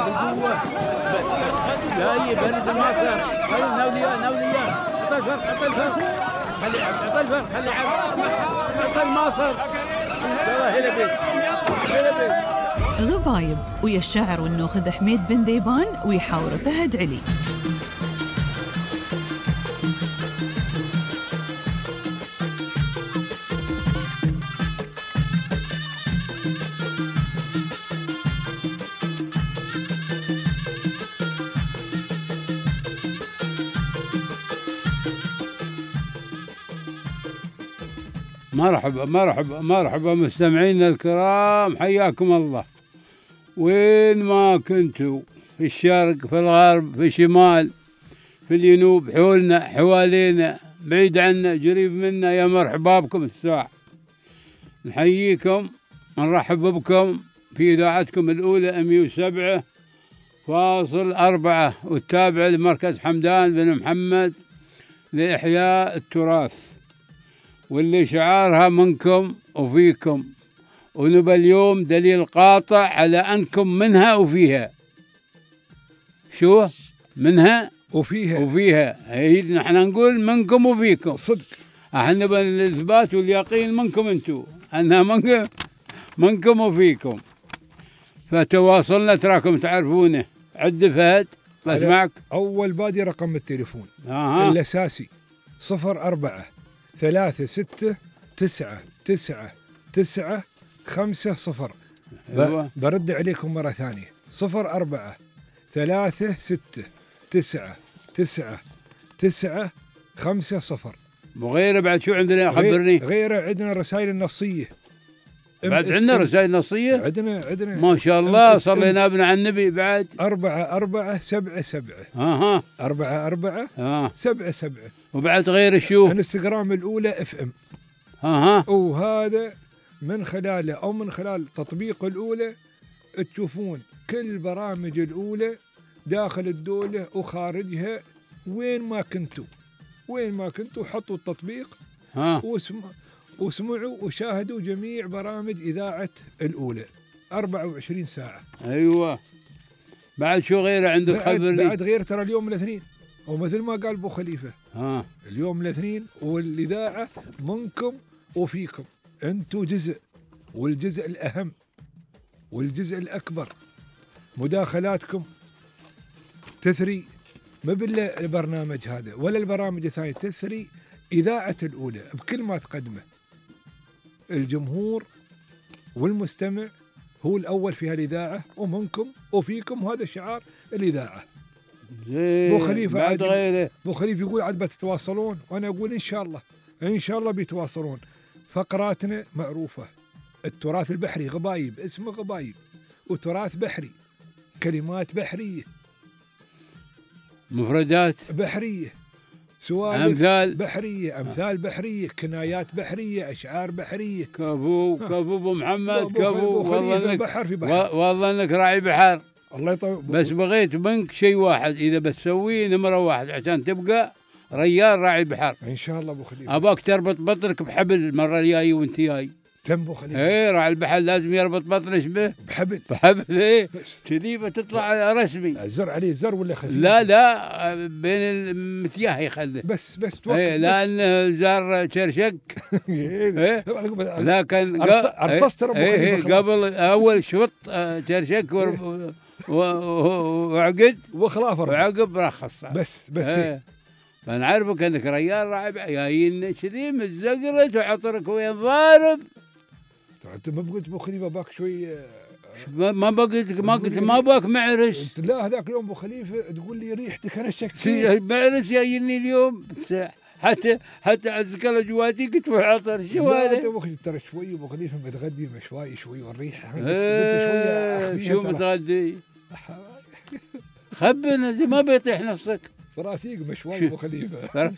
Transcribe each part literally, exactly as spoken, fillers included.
بالقوة. جاي برد المصر. خلي ناوليان ناوليان. عطى الفرق عطى الفرق. خلي عطى الفرق خلي عطى المصر. يلا هلا بيك. هلا بيك. غبايب ويا الشاعر والنوخذ حميد بن ذيبان ويحاور فهد علي. مرحبا مرحبا مرحبا مستمعينا الكرام، حياكم الله. وين ما كنتوا، في الشرق في الغرب في الشمال في الجنوب، حولنا حوالينا بعيد عنا قريب منا، يا مرحبا بكم الساعة. نحييكم ونرحب بكم في إذاعتكم الأولى مئة وسبعة فاصل أربعة، والتابعة لمركز حمدان بن محمد لإحياء التراث، واللي شعارها منكم وفيكم، ونبى اليوم دليل قاطع على أنكم منها وفيها. شو منها وفيها وفيها هي نحن نقول منكم وفيكم صدق. احنا نبى الإثبات واليقين منكم انتم، أنها منكم منكم وفيكم. فتواصلنا تراكم تعرفونه. عد فهد بسمعك. أول بادي رقم التليفون آه. الأساسي صفر أربعة ثلاثة ستة تسعة تسعة تسعة خمسة صفر. أيوة. برد عليكم مرة ثانية صفر أربعة ثلاثة ستة تسعة تسعة تسعة خمسة صفر. وغيره بعد شو عندنا خبرني. غيره عندنا رسائل النصية. بعد عندنا رسائل نصية. عندنا عندنا ما شاء الله صلينا بنا على النبي. بعد أربعة أربعة سبعة سبعة. اها أربعة أربعة اه سبعة سبعة. وبعد غير شو انستغرام الأولى اف ام. اها وهذا من خلاله أو من خلال تطبيق الأولى تشوفون كل برامج الأولى داخل الدولة وخارجها. وين ما كنتوا وين ما كنتوا حطوا التطبيق ها واسم واسمعوا وشاهدوا جميع برامج إذاعة الأولى أربعة وعشرين ساعة. ايوه. بعد شو غيره عندك بعد, خبرني. بعد غير ترى اليوم الاثنين، ومثل ما قال أبو خليفة ها اليوم الاثنين، والإذاعة منكم وفيكم. أنتوا جزء، والجزء الأهم والجزء الأكبر. مداخلاتكم تثري ما بالله البرنامج هذا ولا البرامج الثانية، تثري إذاعة الأولى بكل ما تقدمه. الجمهور والمستمع هو الأول في هالإذاعة، ومنكم وفيكم، وهذا شعار الإذاعة. ابو خليفة بعد غيره. ابو خليفة يقول عاد بتتواصلون، وانا اقول ان شاء الله ان شاء الله بيتواصلون. فقراتنا معروفة. التراث البحري غبايب، اسمه غبايب، وتراث بحري، كلمات بحرية، مفردات بحرية، سوالف أمثال بحرية، أمثال بحرية، كنايات بحرية، أشعار بحرية. كفو كفو أبو محمد كفو. والله انك بحر في بحر. والله انك راعي بحر. الله يطول. بس بغيت منك شيء واحد إذا بتسويه نمرة واحد عشان تبقى ريال راعي بحر. إن شاء الله أبو خليفة. أباك تربط بطنك بحبل المرة الجاية وأنت جاي. تم أبو خليفة. إيه راعي البحر لازم يربط بطنش به بحبل. بحبل إيه كذي بتطلع رسمي. الزر عليه زر ولا خفيف؟ لا لا بين المتياه يخلي. بس بس توقف. إيه لأن زار شرشق. إيه لكن عرفت أبو خليفة قبل أول شوط شرشق وعقد وخلافه وعقب رخص. بس بس ايه. فنعرفك انك ريال راعي جايين كذي متزقرت وعطرك وين ضارب. انت ما قلت ابو خليفه باك شوي. ما بقيت ما قلت ما باك معرس. لا هذاك يوم ابو خليفه تقول لي ريحتك انا شك معرس جايني اليوم. حتى حتى عزك الله جواتي قلت عطر شو هذا. ابو خليفه ترى شوي ابو خليفه متغدي مشواي شوي والريحه. ايه شو متغدي؟ خبنا زي ما بيطيح نفسك. فراسيق مشواي ابو خليفه.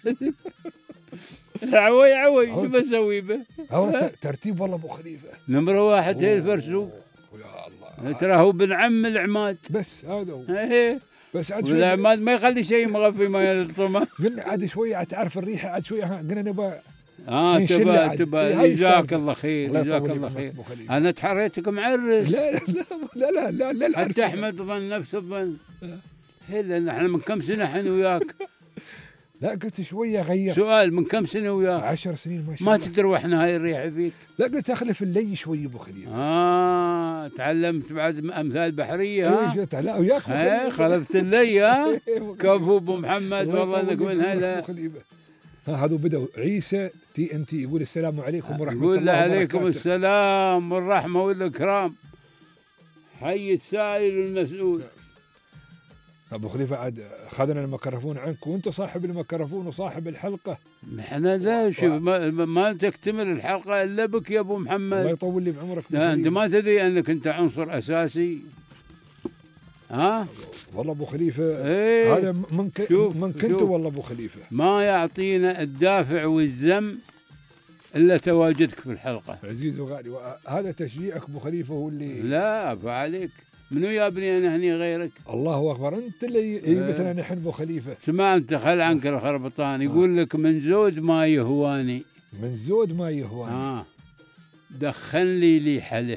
عوي عوي شو بسوي به؟ ترتيب والله ابو خليفه. نمرة واحد هي الفرسوق. يا الله ترى هو بن عم العماد. بس هذا هو. ايه بس عاد شوي العماد ما يخلي شيء مغفي ما يلطمه. قلنا عاد شوي عاد تعرف الريحه عاد شوي قلنا نبغى اه من شلة تبى عاد. تبى هاي جزاك السالفة. الله خير الله جزاك يطول الله عمرك خير. أبو خليفة. انا تحريتك معرس. لا لا لا لا لا لا العرس. حتى احمد ظن نفس الظن. هي لان احنا من كم سنه احنا وياك. لا قلت شويه غير. سؤال من كم سنه وياك؟ عشر سنين ما شاء ما الله. تدري واحنا هاي الريحه فيك. لا قلت اخلف اللي شوي ابو خليفه. اه تعلمت بعد امثال بحريه ها؟ إيه، لا وياك أبو ايه خليفة. خلفت اللي ها؟ إيه، أبو كفو ابو محمد الله والله يطول انك من عمرك هلا. أبو خليفة. ها هذو بدوا عيسى تي ان تي يقول السلام عليكم ورحمه قول الله عليكم وبركاته. السلام والرحمه والاكرام. حي السائل والمسؤول. ابو خليفه عاد اخذنا الميكروفون عنك وانت صاحب الميكروفون وصاحب الحلقه. احنا لا شوف ما, ما تكتمل الحلقه الا بك يا ابو الله محمد. يطول لي بعمرك. أبو لا انت خليفة. ما تدري انك انت عنصر اساسي. ها؟ والله ابو خليفه ايه هذا من ك... شوف، من كنت شوف. والله ابو خليفه. ما يعطينا الدافع والزم الا تواجدك في الحلقه. عزيز وغالي وهذا تشجيعك ابو خليفه هو اللي. لا فعليك منو يابني انا هني غيرك؟ الله اكبر انت اللي جبتنا نحن ابو خليفه. سمع انت خل عنك الخربطان يقول لك من زود ما يهواني. من زود ما يهواني. اه دخن لي لي حله.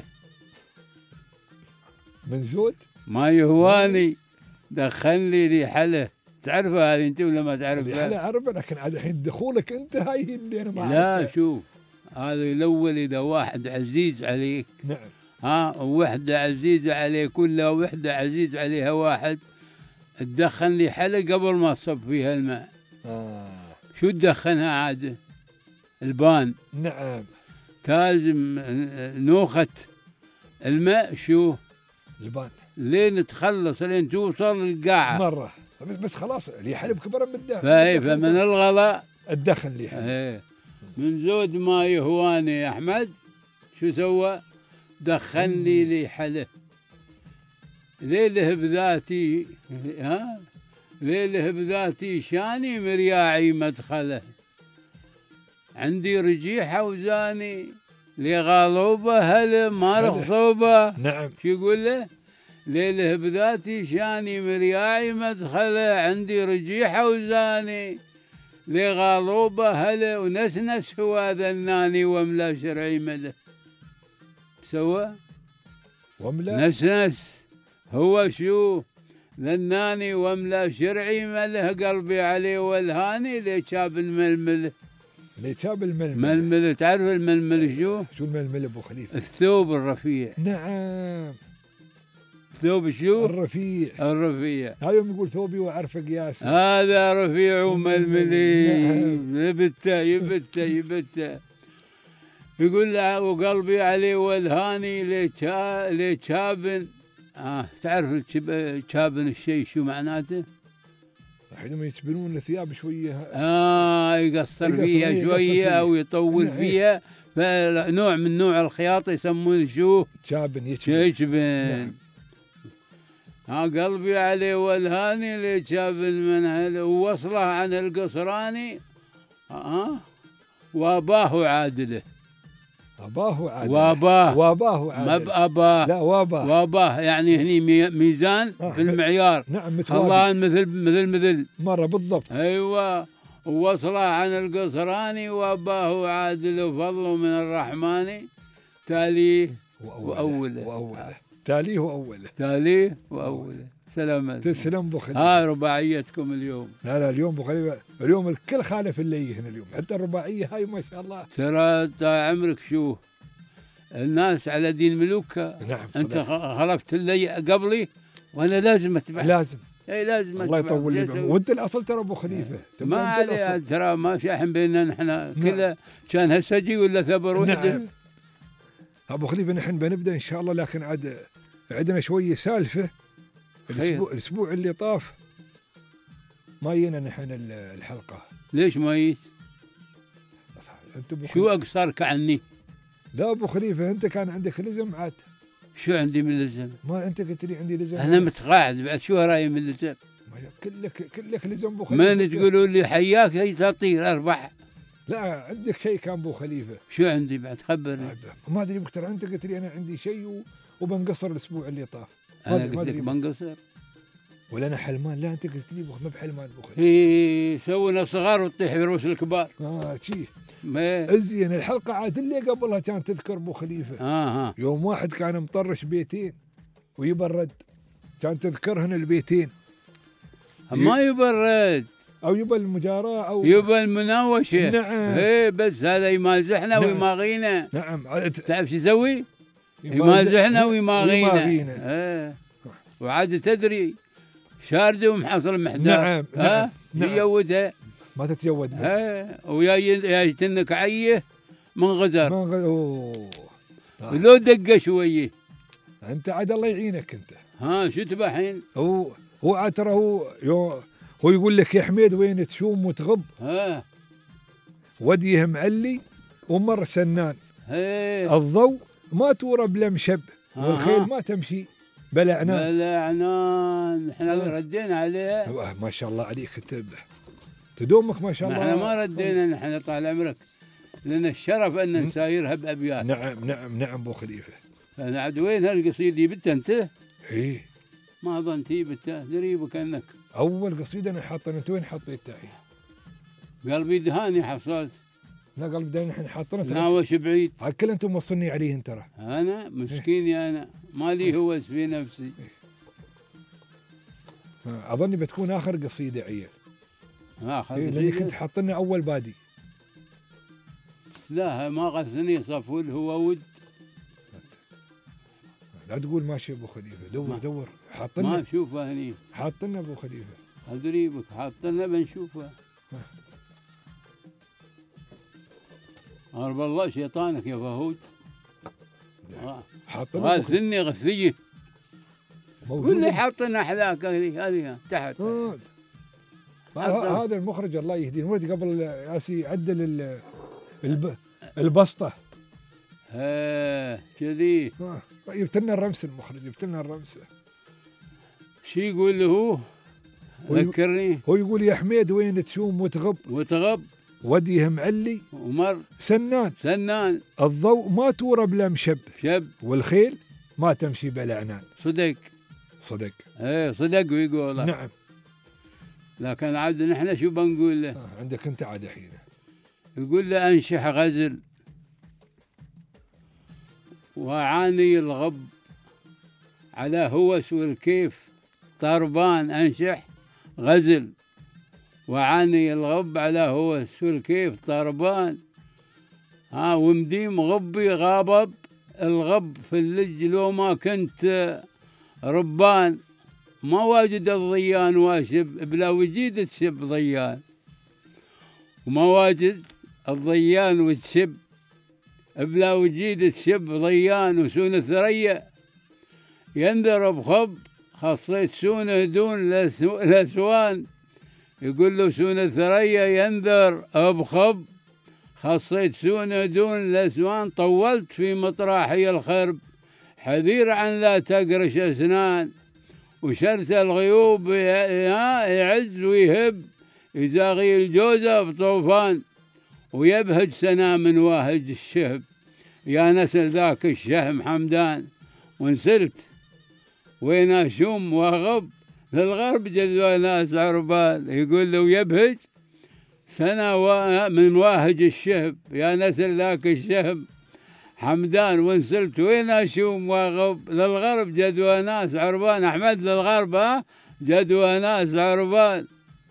من زود ما يهواني دخن لي لي حله. تعرفها هذه انت ولا ما اللي انا تعرفها؟ اعرفها لكن عاد الحين دخولك انت هاي اللي انا ما لا أعرفها. شوف هذا الاول اذا واحد عزيز عليك نعم. ها وحده عزيزه عليك ولا وحده عزيز عليها واحد تدخن لي حله قبل ما تصب فيها الماء. آه. شو تدخنها عاده؟ البان. نعم. تلازم نوخة الماء شو؟ البان. لين تخلص لين توصل للقاعة. مره بس بس خلاص اللي حلب كبر من الدهن. فاي فمن الغلا الدخن اللي حلب. ايه من زود ما يهواني يا احمد شو سوى؟ دخن لي لي حله. ليله بذاتي ها ليله بذاتي شاني مرياعي مدخله. عندي رجيحه وزاني لغالوبه هلا ما رخصوبه. نعم. شو يقول له؟ ليله بذاتي شاني مرياعي مدخله. عندي رجيحه وزاني لغالوبه هلا ونسنس هو ذناني واملا شرعي مله. سوى واملا نسنس هو شو ذناني واملا شرعي مله. قلبي عليه والهاني لشاب الململ. اللي شاب الململ. ململ تعرف الململ شو؟ شو الململ ابو خليفه؟ الثوب الرفيع. نعم. ثوب شو؟ الرفيع. الرفيع. هذا يوم يقول ثوبي وعرف قياسي. هذا رفيع وململي. نعم. يبته يبته يبته. يقول له وقلبي عليه والهاني لشا لشابن. آه تعرف الشب- شابن الشيء شو معناته؟ حينما يتبنون الثياب شويه. آه يقصر يقصر فيها يقصر شوية فيها. أو يطول نعم. فيها. فنوع من نوع الخياطة يسمونه شو؟ شابن يتبن. يجبن. نعم. ها قلبي عليه والهاني لشابن من هل ووصله عن القصراني. ها واباه عادله. اباه عاد. واباه واباه ما عاد. بأباه. لا واباه. واباه يعني هني مي- ميزان آه، في المعيار. نعم متوابي. الله مثل مثل مثل. مره بالضبط. ايوه ووصله عن القصراني واباه عادل وفضله من الرحمن. تاليه وأوله. واوله. تاليه واوله. تاليه واوله. سلامات. تسلم ابو خليفه. هاي رباعيتكم اليوم. لا لا اليوم ابو خليفه اليوم الكل خالف اللي هنا اليوم حتى الرباعيه هاي ما شاء الله. ترى أنت عمرك شو الناس على دين ملوكها. نعم. انت صدق. خ- خلفت لي قبلي وانا لازم اتبع. لازم. اي لازم الله أتبع. يطول لي ليش- بعمرك. وانت الاصل ترى ابو خليفه. تبقى ما أنت الأصل. عليه ترى ما شاحن بيننا نحن كله كان هالسجي ولا ثبر وحده. نعم. ابو خليفه نحن بنبدا ان شاء الله لكن عاد عندنا شويه سالفه. الاسبوع الاسبوع اللي طاف ما جينا نحن ال- الحلقه. ليش ميت؟ انت أبو شو خليفة- اقصرك عني؟ لا ابو خليفه انت كان عندك لزم عاد. شو عندي من لزم؟ ما انت قلت لي عندي لزم. انا متقاعد بعد شو رايي من لزم؟ ما هي كلك كلك لزم ابو خليفه. من تقولوا لي حياك هي تطير اربح. لا عندك شيء كان ابو خليفه. شو عندي بعد خبرني. ما ادري بكتر انت قلت لي انا عندي شيء و- وبنقصر الاسبوع اللي طاف. ما انا أدري- ما قلت أدري. لك بنقصر. ولا انا حلمان؟ لا انت قلت لي ما بحلمان ابو خليفه. اي سونا صغار وتطيح برؤوس الكبار. اه شي ما زين. الحلقه عاد اللي قبلها كانت تذكر ابو خليفه اه ها يوم واحد كان مطرش بيتين ويبرد، كان تذكرهن البيتين ما يبرد او يبى المجاراه او يبى المناوشه. نعم. ايه بس هذا يمازحنا نعم. ويماغينا. نعم. تعرف شو يسوي؟ يمازحنا ويماغينا. ويماغينا. ايه وعاد تدري شارده ومحصل محدار. نعم. ها نعم. يجودها ما تتجود بس. ايه ويا يا تنك عيه من غدر. ما غ... اوه ولو دقه شويه. انت عاد الله يعينك انت. ها شو تبى الحين؟ هو هو عاد ترى هو يو هو يقول لك يا حميد وين تشوم وتغب؟ ها وديه معلي ومر سنان. ايه الضوء ما تورى بلا مشب، آه. والخيل ما تمشي بلا عنان. بلا عنان. احنا آه. ردينا عليه. آه، ما شاء الله عليك انت تدومك ما شاء ما الله. احنا ما ردينا. نحن طال عمرك لنا الشرف ان نسايرها بابيات. نعم نعم نعم ابو خليفه. انا عاد وين هالقصيده جبتها انت؟ ايه ما اظن جبتها دريبك انك. اول قصيده انا حاطها. انت وين حطيتها؟ قلبي دهاني حصلت. لا قلب دائما احنا حاطينها. ناوش بعيد. هاي كل انتم موصلني عليهن ترى. انا مسكيني انا مالي هوس في نفسي. آه، اظني بتكون اخر قصيده عيال. اخر إيه لاني كنت حاطنا اول بادي. لا ما غثني صفول هو ود. لا تقول ماشي ابو خليفه. دور ما. دور ما حاطنا نشوفها هني. حاطنا ابو خليفه. ادري بك حاطنا بنشوفها. غرب الله شيطانك يا فهود. آه. حاطنا أبو خليفة. غثني غثيه. قول لي حاطنا احذاك هذه هذه تحت. آه. حاطنا. هذا المخرج الله يهديه ولد قبل ياسي يعدل ال- الب... البسطه. ها كذي. آه. جبت لنا الرمس المخرج جبت لنا الرمس. شو يقول له هو؟ هو يق- ذكرني. هو يقول يا حميد وين تشوم وتغب؟ وتغب وديه معلي ومر سنان. سنان. الضوء ما تورى بلا مشب، شب والخيل ما تمشي بلا عنان. صدق. صدق. ايه صدق ويقول. نعم. لكن عاد نحن شو بنقول له؟ آه. عندك انت عاد حين يقول له انشح غزل وعاني الغب على هوس والكيف طربان. انشح غزل وعاني الغب على هوس والكيف طربان. ها ومديم غبي غابب الغب في اللج لو ما كنت ربان. ما واجد الضيان واشب بلا وجيد تشب ضيان. وما واجد الضيان وتشب بلا وجيد تشب ضيان. وسون ثريا ينذر بخب خصيت سونه دون الاسوان. يقول له سون ثريا ينذر بخب خصيت سونه دون الاسوان. طولت في مطراحي الخرب حذير عن لا تقرش اسنان. وشرت الغيوب يعز ويهب يزاغي الجوزة بطوفان. ويبهج سنا من واهج الشهب يا نسل ذاك الشهم حمدان. ونسلت وين اشوم واغب للغرب جذوى ناس عربان. يقول له يبهج سنا من واهج الشهب يا نسل ذاك الشهم حمدان. ونسلت وين اشوم واغب للغرب جدوى ناس عربان. احمد للغرب ها جدوى ناس عربان.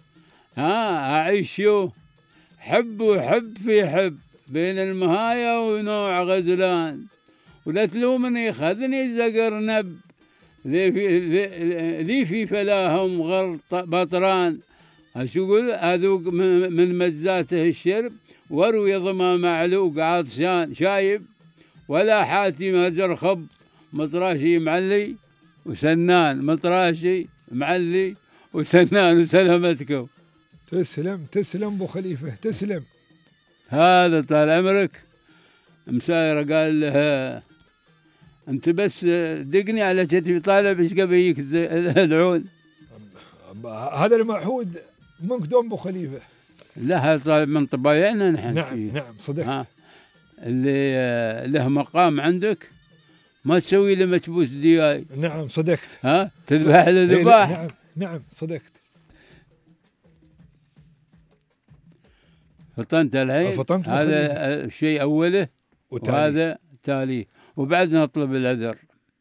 ها اعيش شو حب وحب في حب بين المهايا ونوع غزلان. ولا تلومني خذني زقر نب ذي في ذي في فلاهم غرط بطران. شو يقول اذوق من مزاته الشرب واروي ضما معلوق عطشان. شايب ولا حاتي مهجر خب مطراشي معلي وسنان. مطراشي معلي وسنان. وسلامتكم. تسلم تسلم ابو خليفه تسلم. هذا طال عمرك مسايره قال له انت بس دقني على كتفي طالع بش قبل يجيك العون. هذا المعهود منك دوم ابو خليفه. لا هذا من طبايعنا نحن. نعم فيه. نعم صدقت. ها اللي له مقام عندك ما تسوي له مكبوس دياي. نعم صدقت. ها تذبح له ذباح. نعم نعم صدقت. فطنت الحين. فطنت هذا شيء أوله وهذا تالي، وبعد نطلب الأذر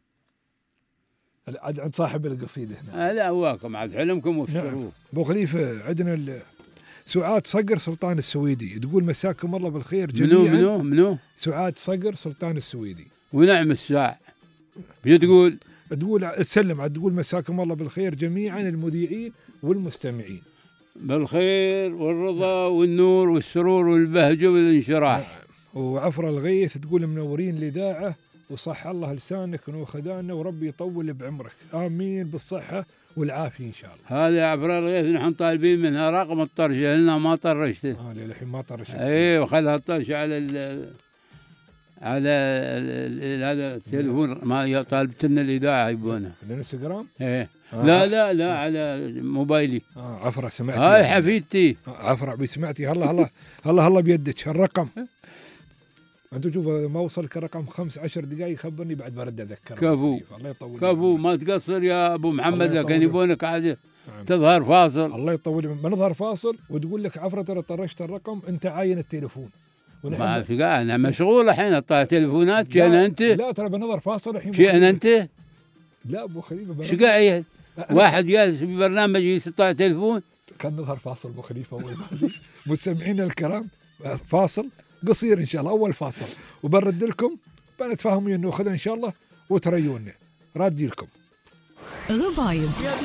عند صاحب القصيدة هنا. هذا هواكم عاد حلمكم وفشروه. نعم. أبو خليفة عندنا سعاد صقر سلطان السويدي تقول مساكم الله بالخير جميعا. منو منو منو؟ سعاد صقر سلطان السويدي. ونعم الساع بتقول تقول تسلم عاد تقول مساكم الله بالخير جميعا المذيعين والمستمعين. بالخير والرضا والنور والسرور والبهجة والانشراح. وعفر الغيث تقول منورين الإذاعة وصح الله لسانك وخدانا وربي يطول بعمرك آمين بالصحة والعافية إن شاء الله. هذا عبر الغيث نحن طالبين منها رقم الطرشة لنا ما طرشته. اه للحين ما طرشته. اي وخلها الطرشة على ال على ال هذا التليفون ما طالبت لنا الإذاعة يبونها. الانستغرام؟ ايه آه. لا لا لا على موبايلي. اه عفرة سمعتي؟ هاي حفيدتي. آه عفرة بسمعتي هلا هلا هلا هلا بيدك الرقم. انتم شوفوا ما وصلك الرقم خمس عشر دقائق خبرني بعد برد اذكر. كفو الله يطول. كفو ما تقصر يا ابو محمد لكن يبونك عاد تظهر فاصل. الله يطول ما نظهر فاصل وتقول لك عفرة ترى طرشت الرقم انت عاين التليفون. ما في قاعد انا مشغول الحين اطلع تليفونات شئنا انت. لا ترى بنظهر فاصل الحين. شئنا انت. لا ابو خليفه شو قاعد واحد جالس في برنامج يطلع تليفون. كان نظهر فاصل ابو خليفه اول مستمعينا الكرام فاصل قصير ان شاء الله اول فاصل وبرد لكم بنتفاهم ويا ناخذ ان شاء الله وتريونا رادي لكم. غبايب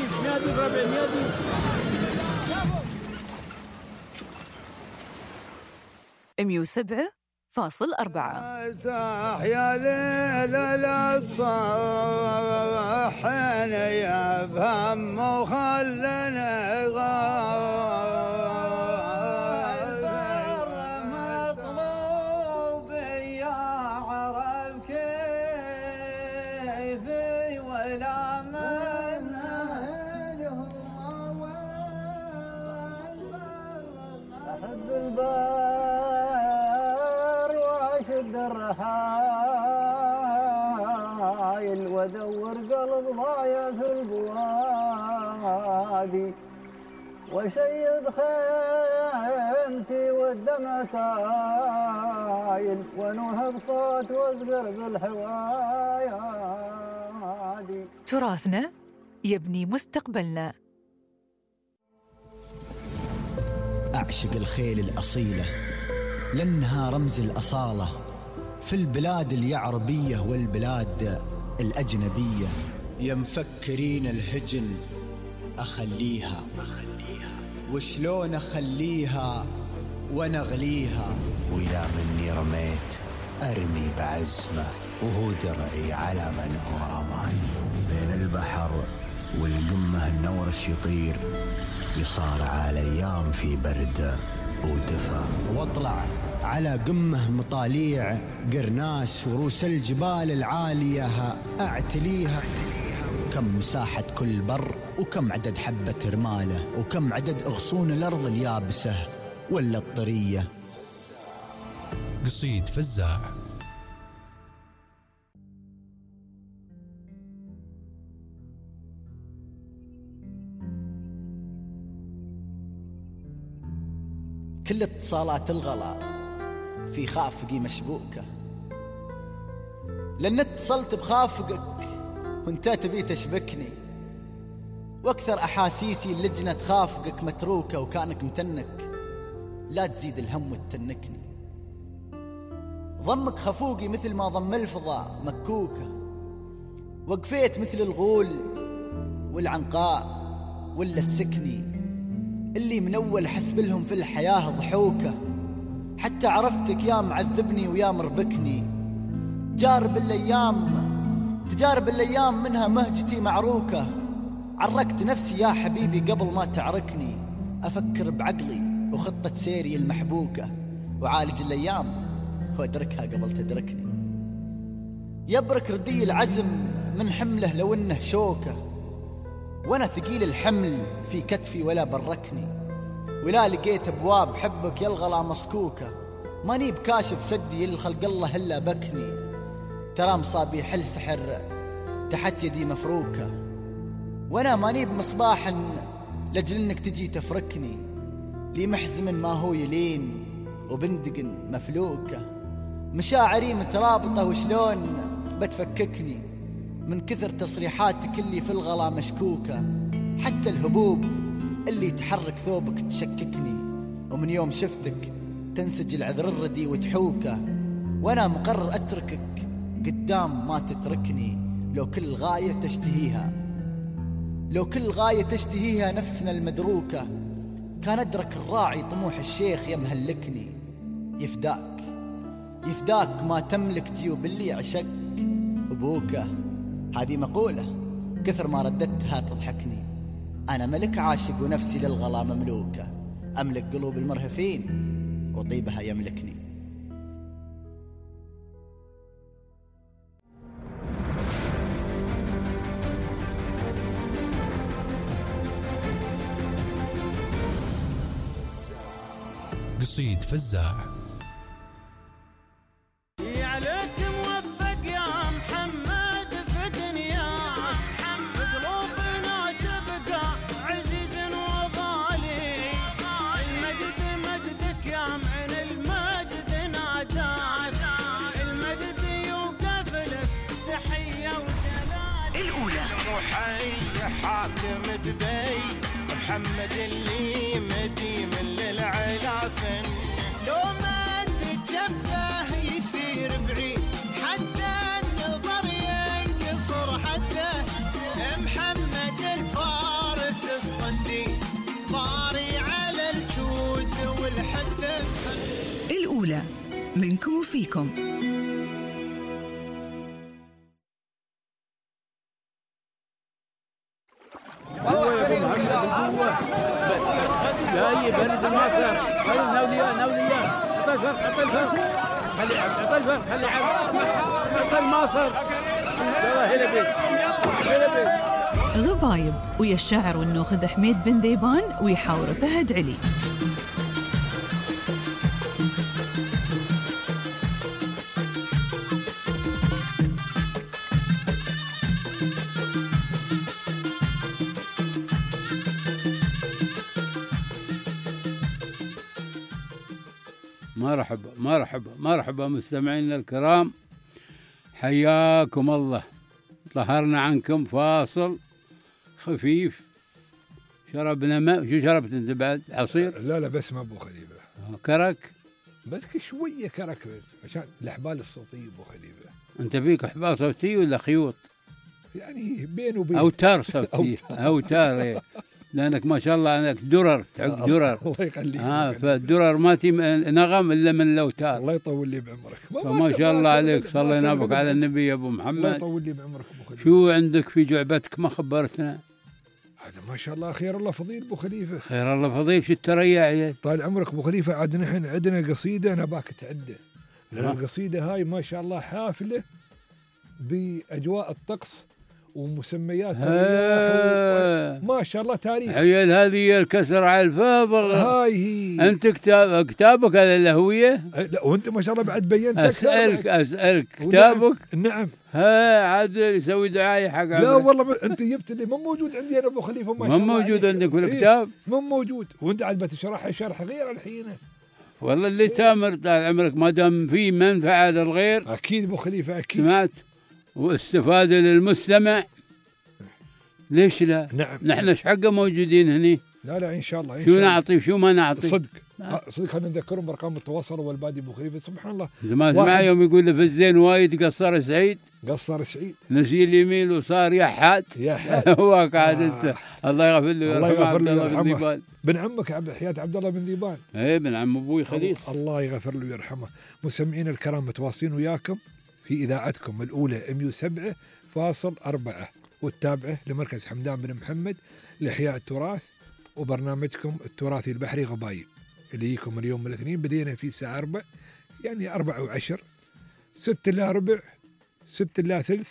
مية وسبعة فاصل أربعة. يا ليل لا تصحن يا فهم وخلنا غايب مطلوب يا عرب كيفي ولا من أحب البار واشد الرحايل وادور قلب ضايع في البوادي وشيد خيمتي والدمع سايل ونوه بصوت وازقر بالحوايادي. تراثنا يبني مستقبلنا. أعشق الخيل الأصيلة لأنها رمز الأصالة في البلاد اليعربية والبلاد الأجنبية. يا مفكرين الهجن أخليها وشلون أخليها ونغليها وإلى مني رميت أرمي بعزمة وهو درعي على من هو رماني. بين البحر والقمة النورش يطير يصارع الأيام في برد ودفا واطلع على قمة مطاليع قرناس وروس الجبال العالية أعتليها. كم مساحة كل بر وكم عدد حبة رمالة وكم عدد أغصون الأرض اليابسة ولا الطرية. قصيد فزاع. كل اتصالات الغلا في خافقي مشبوكة لأن اتصلت بخافقك وانت تبي تشبكني واكثر أحاسيسي اللجنة تخافقك متروكة وكانك متنك لا تزيد الهم وتتنكني. ضمك خفوقي مثل ما ضم الفضاء مكوكة وقفيت مثل الغول والعنقاء ولا السكني اللي من أول حسب لهم في الحياة ضحوكة حتى عرفتك يا معذبني ويا مربكني. تجارب الأيام تجارب الأيام منها مهجتي معروكة. عركت نفسي يا حبيبي قبل ما تعركني أفكر بعقلي وخطة سيري المحبوكة وعالج الأيام وأدركها قبل تدركني. يبرك ردي العزم من حمله لو إنه شوكة وانا ثقيل الحمل في كتفي ولا بركني ولا لقيت ابواب حبك يلغلا مسكوكه ماني بكاشف سدي للخلق الله الا بكني. ترى مصابيح السحر تحت يدي مفروكه وانا ماني بمصباح لاجل انك تجي تفركني، لي محزم ما هو يلين وبندق مفلوكه، مشاعري مترابطه وشلون بتفككني من كثر تصريحاتك اللي في الغلا مشكوكه، حتى الهبوب اللي تحرك ثوبك تشككني، ومن يوم شفتك تنسج العذر الردي وتحوكه، وانا مقرر اتركك قدام ما تتركني، لو كل غاية تشتهيها لو كل غاية تشتهيها نفسنا المدروكة، كان أدرك الراعي طموح الشيخ يمهلكني، يفداك يفداك ما تملك جيوب اللي عشق أبوكه. هذه مقولة كثر ما رددتها تضحكني، أنا ملك عاشق ونفسي للغلا مملوكة، أملك قلوب المرهفين وطيبها يملكني. قصيد فزاع. عليك موفق يا محمد في دنياك، في قلوبنا تبقى عزيز وغالي، المجد مجدك يا من المجد ناداك، المجد يوقف لك تحية وجلال. الأولى وحي حاكم دبي محمد اللي مدي من للعلافن، لو ما تجفه يصير بعيد حتى النظر ينقصر، حتى محمد الفارس الصدي طاري على الجود والحده. الأولى منكم وفيكم. جاي برد المصر. هاي ناوليا ناوليا عطى الفرق عطى الفرق خلي عطى الفرق خلي عطى المصر. يلا هلا بيك هلا بيك. غبايب ويا الشاعر والنوخذ حميد بن ذيبان ويحاور فهد علي. مرحبا مرحبا مرحبا مستمعينا الكرام، حياكم الله. طهرنا عنكم فاصل خفيف، شربنا ماء. شو شربت انت بعد؟ عصير؟ لا لا بس ما ابو خليفه. كرك؟ بس شويه كرك بس عشان الاحبال الصوتيه ابو خليفه. انت فيك احبال صوتيه ولا خيوط؟ يعني بين وبين. اوتار صوتيه. اوتار ايه، لانك ما شاء الله عندك درر تعق درر. الله يخليك. اه فالدرر ما تي نغم الا من الاوتار. الله يطول لي بعمرك. فما شاء الله عليك، صلى ينابك على النبي يا ابو محمد. الله يطول لي بعمرك ابو خليفه. شو عندك في جعبتك ما خبرتنا؟ هذا ما شاء الله خير الله فضيل ابو خليفه. خير الله فضيل. شو التريع يا طال عمرك ابو خليفه. عاد نحن عندنا قصيده انا باك تعده، لان آه. القصيده هاي ما شاء الله حافله باجواء الطقس ومسميات الرياح و... ما شاء الله تاريخ. عيال هذه الكسر على الفاضل. هاي هي انت كتاب كتابك هذا الهويه. لا وانت ما شاء الله بعد بينت. اسالك اسالك كتابك. نعم. ها عاد يسوي دعايه حق لا والله ب... انت جبت لي مو موجود عندي انا ابو خليفه ما شاء الله. مو موجود عندك في الكتاب؟ مو موجود، وانت عاد بتشرحها شرح غير الحين. والله اللي تامر طال عمرك ما دام في منفعه للغير. اكيد ابو خليفه اكيد. سمعت؟ واستفاده للمستمع. ليش لا؟ نعم. نحن ايش حقه موجودين هني؟ لا لا ان شاء الله. إن شو شاء الله. نعطي وشو ما نعطي؟ صدق صدق. خلينا نذكرهم بارقام التواصل والبادي ابو خليفه. سبحان الله. ما سمع يوم يقول في الزين وايد قصر سعيد. قصر سعيد نسيل يمين وصار يا حاد. يا حاد. هو قاعد انت. الله يغفر له الله يغفر له ويرحمه. بن عمك عبد حياة عبد الله بن ذيبان. ايه بن عم ابوي خليص. الله يغفر له ويرحمه. مستمعينا الكرام متواصلين وياكم في اذاعتكم الاولى مئة وسبعة فاصل أربعة والتابعه لمركز حمدان بن محمد لاحياء التراث، وبرنامجكم التراثي البحري غبايب اللي يجيكم اليوم من الاثنين. بدينا في الساعه أربعة يعني أربعة وعشر، ستة إلا ربع، ستة إلا ثلث،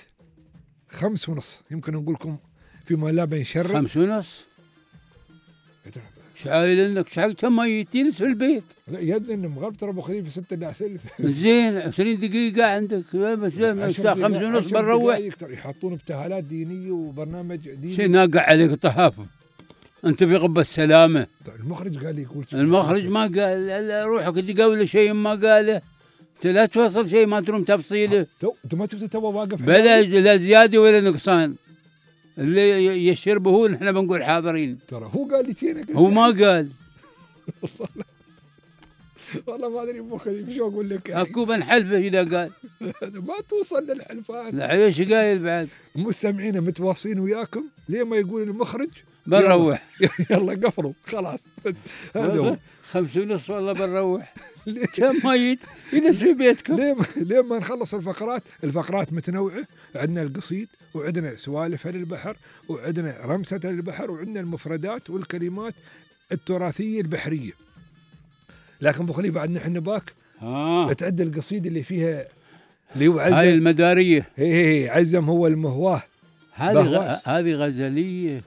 خمس ونص. يمكن نقول لكم فيما لا بين شر. خمس ونص. شايل لك شحال كم يجلس في البيت. لا يدري ان مغرب ترى ابو خليفه ستة الا ثلث. زين عشرين دقيقة عندك بس الساعة خمس ونص بنروح. يحطون ابتهالات دينية وبرنامج ديني. شيء ناقع عليك طهاف. انت في غبة السلامة. المخرج قال لي يقول المخرج ما قال روحك تقول شيء ما قاله. انت لا توصل شيء ما تروم تفصيله. انت ما تبي تو واقف. بلا لا زيادة ولا نقصان. اللي يشربه هو نحن بنقول حاضرين. ترى هو قال لي تينك. هو ما قال. والله ما ادري ابو خليفه شو اقول لك. اكو بنحلفه اذا قال. ما توصل للحلفان. لا ايش قايل بعد؟ مستمعين متواصلين وياكم ليه ما يقول المخرج بنروح. يلا قفروا خلاص بس هذا هو. خمسة ونص والله بنروح. كم ميت يجلس في بيتكم. ليه ليه ما نخلص الفقرات؟ الفقرات متنوعه، عندنا القصيد وعندنا سوالف للبحر وعندنا رمسة للبحر وعندنا المفردات والكلمات التراثيه البحريه. لكن ابو خليفه عندنا احنا باك آه. تعد القصيده اللي فيها اللي هو عزم. هاي المداريه. هي هي عزم هو المهواه. هذه غ... هذه غزليه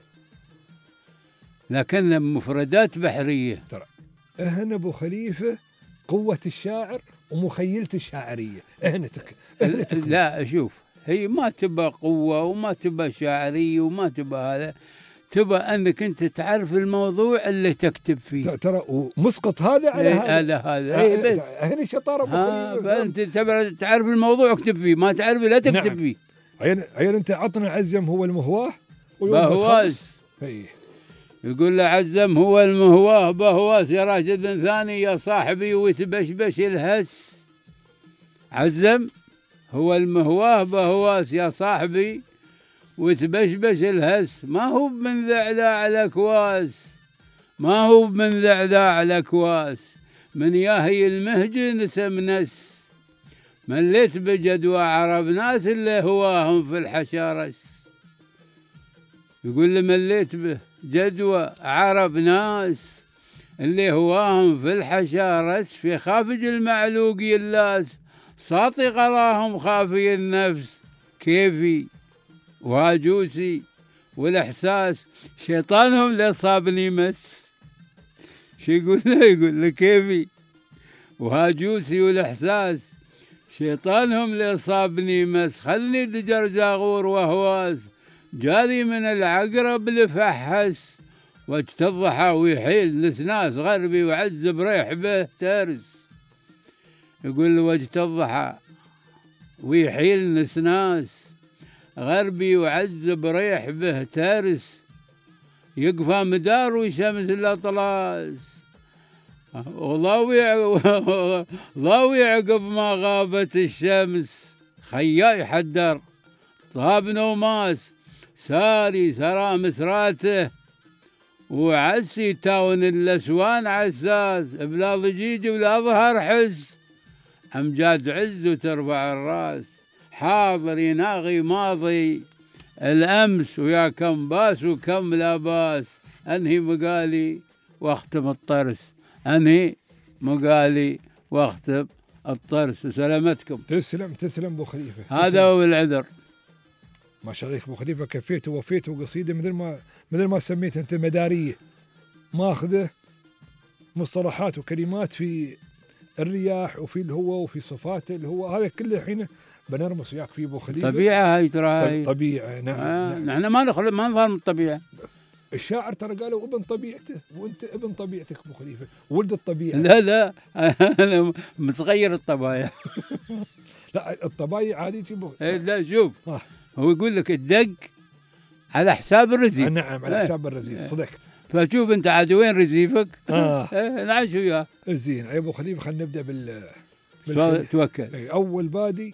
لكن مفردات بحريه. ترى هنا ابو خليفه قوه الشاعر ومخيلته الشاعريه. هنا تك... هنا تك... لا شوف هي ما تبى قوه وما تبى شاعريه وما تبى هذا، تبى انك انت تعرف الموضوع اللي تكتب فيه. ترى ومسقط هذا على هذا هذا هذا اي هنا شطاره ابو خليفه. فانت تبى تعرف الموضوع اكتب فيه، ما تعرف لا تكتب نعم. فيه. عين عين انت عطنا عزم هو المهواه بهواس. يقول له عزم هو المهواه بهواس يا راشد ثاني يا صاحبي وتبشبش الهس. عزم هو المهواه بهواس يا صاحبي وتبشبش الهس. ما هو من ذعذاع الاكواس، ما هو من ذعذاع الاكواس، من ياهي المهج نسم نس. مليت بجدوى عرب ناس اللي هواهم في الحشارس. يقول لي مليت بجدوى عرب ناس اللي هواهم في الحشارس. في خافج المعلوق يلاس ساطي قراهم خافي النفس. كيفي وهاجوسي والإحساس شيطانهم لا صابني مس. شو يقول له؟ يقول له كيفي وهاجوسي والإحساس شيطانهم لا صابني مس. خلني دجر زاغور وهواس جالي من العقرب لفحس. وقت الضحى ويحيل نسناس غربي وعز بريح به ترس. يقول له وقت الضحى ويحيل نسناس غربي وعز بريح به ترس. يقفى مدار وشمس الأطلاس وضوي ضوي عقب ما غابت الشمس. خياي حدر طاب نوماس ساري سرى مسراته وعسي تاون الأسوان عساس. بلا ضجيج ولا ظهر حس أمجاد عز وترفع الراس. حاضر يناغي ماضي الأمس ويا كم باس وكم لا باس. أنهي مقالي واختم الطرس، أنهي مقالي واختم الطرس. وسلامتكم. تسلم تسلم ابو خليفه. هذا هو العذر. ما شاء الله ابو خليفه كفيت ووفيت وقصيده مثل ما مثل ما سميت انت مداريه، ماخذه مصطلحات وكلمات في الرياح وفي الهواء وفي صفاته الهواء. هذا كله الحين بنرمس وياك فيه ابو خليفه. طبيعه هاي ترى هاي طبيعه. نعم, آه نعم. نحن ما نخرج ما نظهر من الطبيعه. الشاعر ترى قالوا ابن طبيعته وانت ابن طبيعتك ابو خليفه، ولد الطبيعه. لا لا انا متغير الطبايع. لا الطبايع عادي تبغى. لا شوف آه. هو يقول لك الدق على حساب الرزيف. آه نعم على حساب الرزيف. صدقت. فشوف انت عاد وين رزيفك؟ اه نعيش وياه. زين يا ابو خليفه خلينا نبدا بال, بال... توكل. اول بادي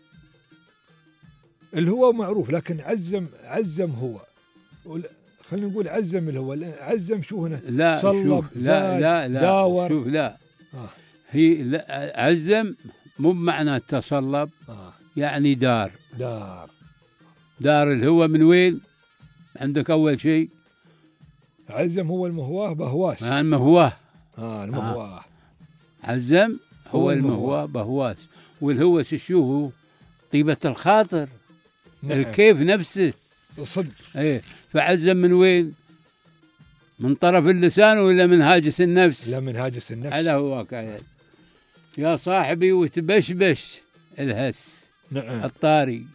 الهوى معروف، لكن عزم عزم هو خلينا نقول عزم الهوى. عزم شو هنا؟ لا صلب لا لا لا داور. شوف لا آه. هي لا عزم مو بمعنى تصلب. آه. يعني دار دار دار الهوى من وين؟ عندك أول شيء عزم هو المهواه بهواس. آه المهواه. آه المهواه. آه. عزم هو, هو المهواه بهواس. والهوس شو هو؟ طيبة الخاطر. نعم. الكيف نفسه صدق. ايه فعزم من وين؟ من طرف اللسان ولا من هاجس النفس؟ لا من هاجس النفس. على هواك عيل. يا صاحبي وتبشبش الهس. نعم. الطاري.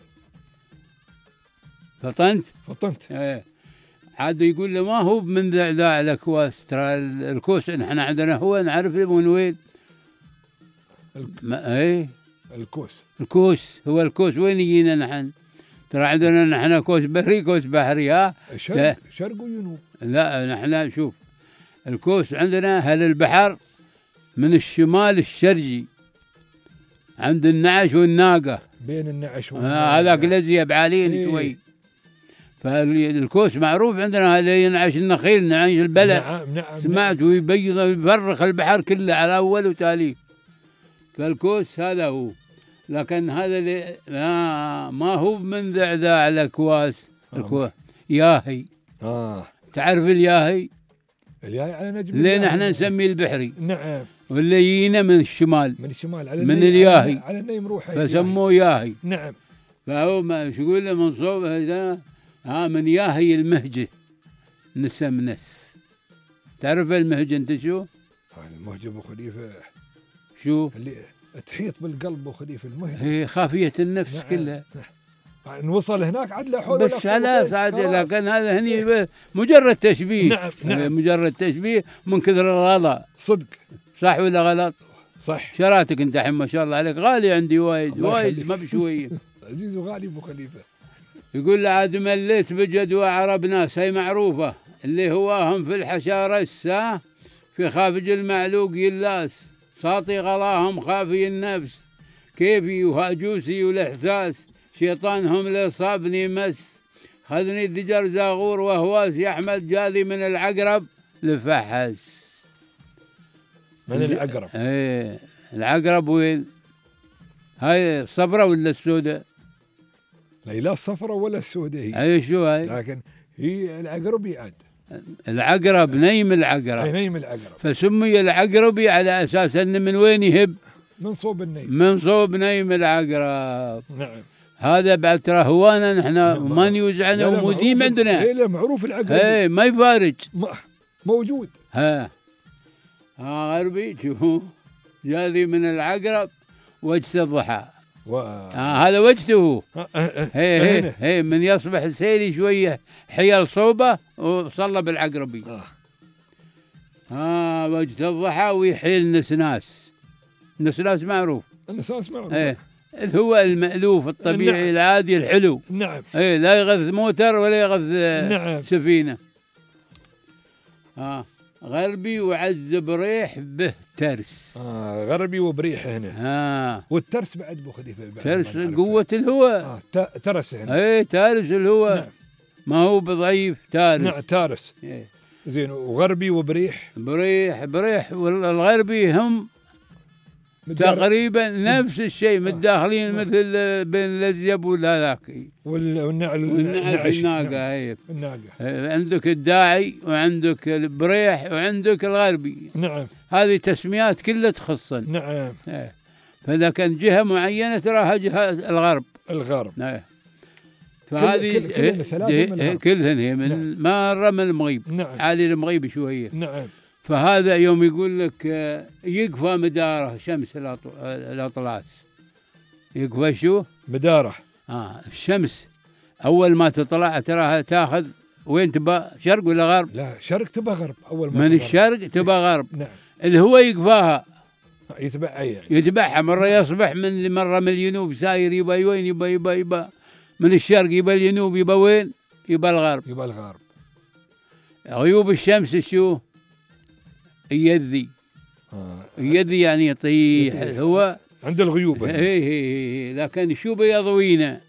فطنت؟ فطنت. ايه. عاد يقول له ما هو من ذعذاع الاكواس، ترى الكوس احنا عندنا هو نعرف من وين. ما ايه الكوس. الكوس هو الكوس وين يجينا نحن؟ ترى عندنا نحن كوس بري كوس بحري. ها شرق شرق وجنوب. لا نحن شوف الكوس عندنا هل البحر من الشمال الشرقي عند النعش والناقة. بين النعش والناقة. آه هذاك الذي بعالين إيه. شوي. فالكوس معروف عندنا هذا ينعش النخيل نعش البلع. نعم نعم. سمعت نعم. ويبيض ويفرخ البحر كله على أول وتالي. فالكوس هذا هو. لكن هذا اللي ما, ما هو من ذعذاع الأكواس. الكوس ياهي. آه. تعرف الياهي؟ الياهي على نجم. اللي نحن نسميه البحري. نعم. واللي يجينا من الشمال. من الشمال على من الياهي. على النيم روحه. فسموه ياهي. نعم. فهو ما شو يقول له منصوب هذا ها من ياهي المهجة نسم نس. تعرف المهجة انت شو؟ المهجة ابو خليفة شو؟ اللي تحيط بالقلب ابو خليفة المهجة. هي خافية النفس. نعم. كلها. نعم. نوصل هناك عاد لا حول ولا قوة. بس خلاص عاد لكن هذا هني مجرد تشبيه. نعم نعم. مجرد تشبيه من كثر الغلا. صدق. صح ولا غلط؟ صح. شراتك انت الحين ما شاء الله عليك غالي عندي وايد وايد ما بشويه. عزيز وغالي ابو خليفة. يقول له عاد مليت بجد وعرب ناس هي معروفة اللي هواهم في الحشارة الساه في خافج المعلوق يلاس ساطي غلاهم خافي النفس كيفي وهاجوسي والإحساس شيطانهم اللي صابني مس خذني الدجر زاغور وهواس يا أحمد جاذي من العقرب لفحس. من العقرب؟ ايه العقرب وين؟ هاي صبرة ولا السوداء؟ لا الصفرة ولا السوداء هي. اي شو هاي؟ لكن هي العقربي عاد. العقرب نيم العقرب. اي نيم العقرب. فسمي العقربي على اساس انه من وين يهب؟ من صوب النيم. من صوب نيم العقرب. نعم. هذا بعد ترى هوانا نحن نعم. ما نوزعنا ومديم عندنا. اي لا معروف العقرب. اي ما يفارج. موجود. ها ها غربي شوفوا جاذي من العقرب وجه الضحى. و... آه هذا وجهه. هي هي هي من يصبح سيلي شويه حيل صوبه وصلى بالعقربي. آه. ها وجه الضحى ويحيل نسناس. نسناس معروف. النسناس معروف. ايه هو المألوف الطبيعي. نعم. العادي الحلو. نعم. ايه لا يغث موتر ولا يغث نعم. سفينه. ها غربي وعز بريح به ترس. آه غربي وبريح هنا. آه. والترس بعد ابو خليفه. ترس قوة الهواء. آه ترس هنا. اي تارس الهواء. نعم. ما هو بضعيف تارس. نعم تارس. إيه. زين وغربي وبريح. بريح بريح والغربي هم تقريبا نفس الشيء متداخلين مثل بين الازيب والهذاك والنعل والنعل الناقه. هي الناقه. عندك الداعي وعندك البريح وعندك الغربي. نعم. هذه تسميات كلها تخصن. نعم. ايه. فاذا كان جهه معينه تراها جهه الغرب. الغرب. ايه. فهذه كلهن كلهن هي من نعم. مره من المغيب. نعم. عالي المغيب شويه. نعم. فهذا يوم يقول لك يقفى مداره شمس الأطلاس. يقفى شو؟ مداره. آه الشمس أول ما تطلع تراها تاخذ وين تبى شرق ولا غرب؟ لا شرق تبى غرب أول ما من الشرق تبى غرب. نعم. اللي هو يقفاها يتبعها يعني. يتبعها مرة يصبح من مرة من الجنوب ساير يبى وين يبى يبى يبى من الشرق يبى الجنوب يبى وين؟ يبى الغرب. يبى الغرب. غيوب الشمس شو؟ يذي. آه. يذي يعني يطيح. هو عند الغيوب. هي هي هي لكن شو بيضوينا؟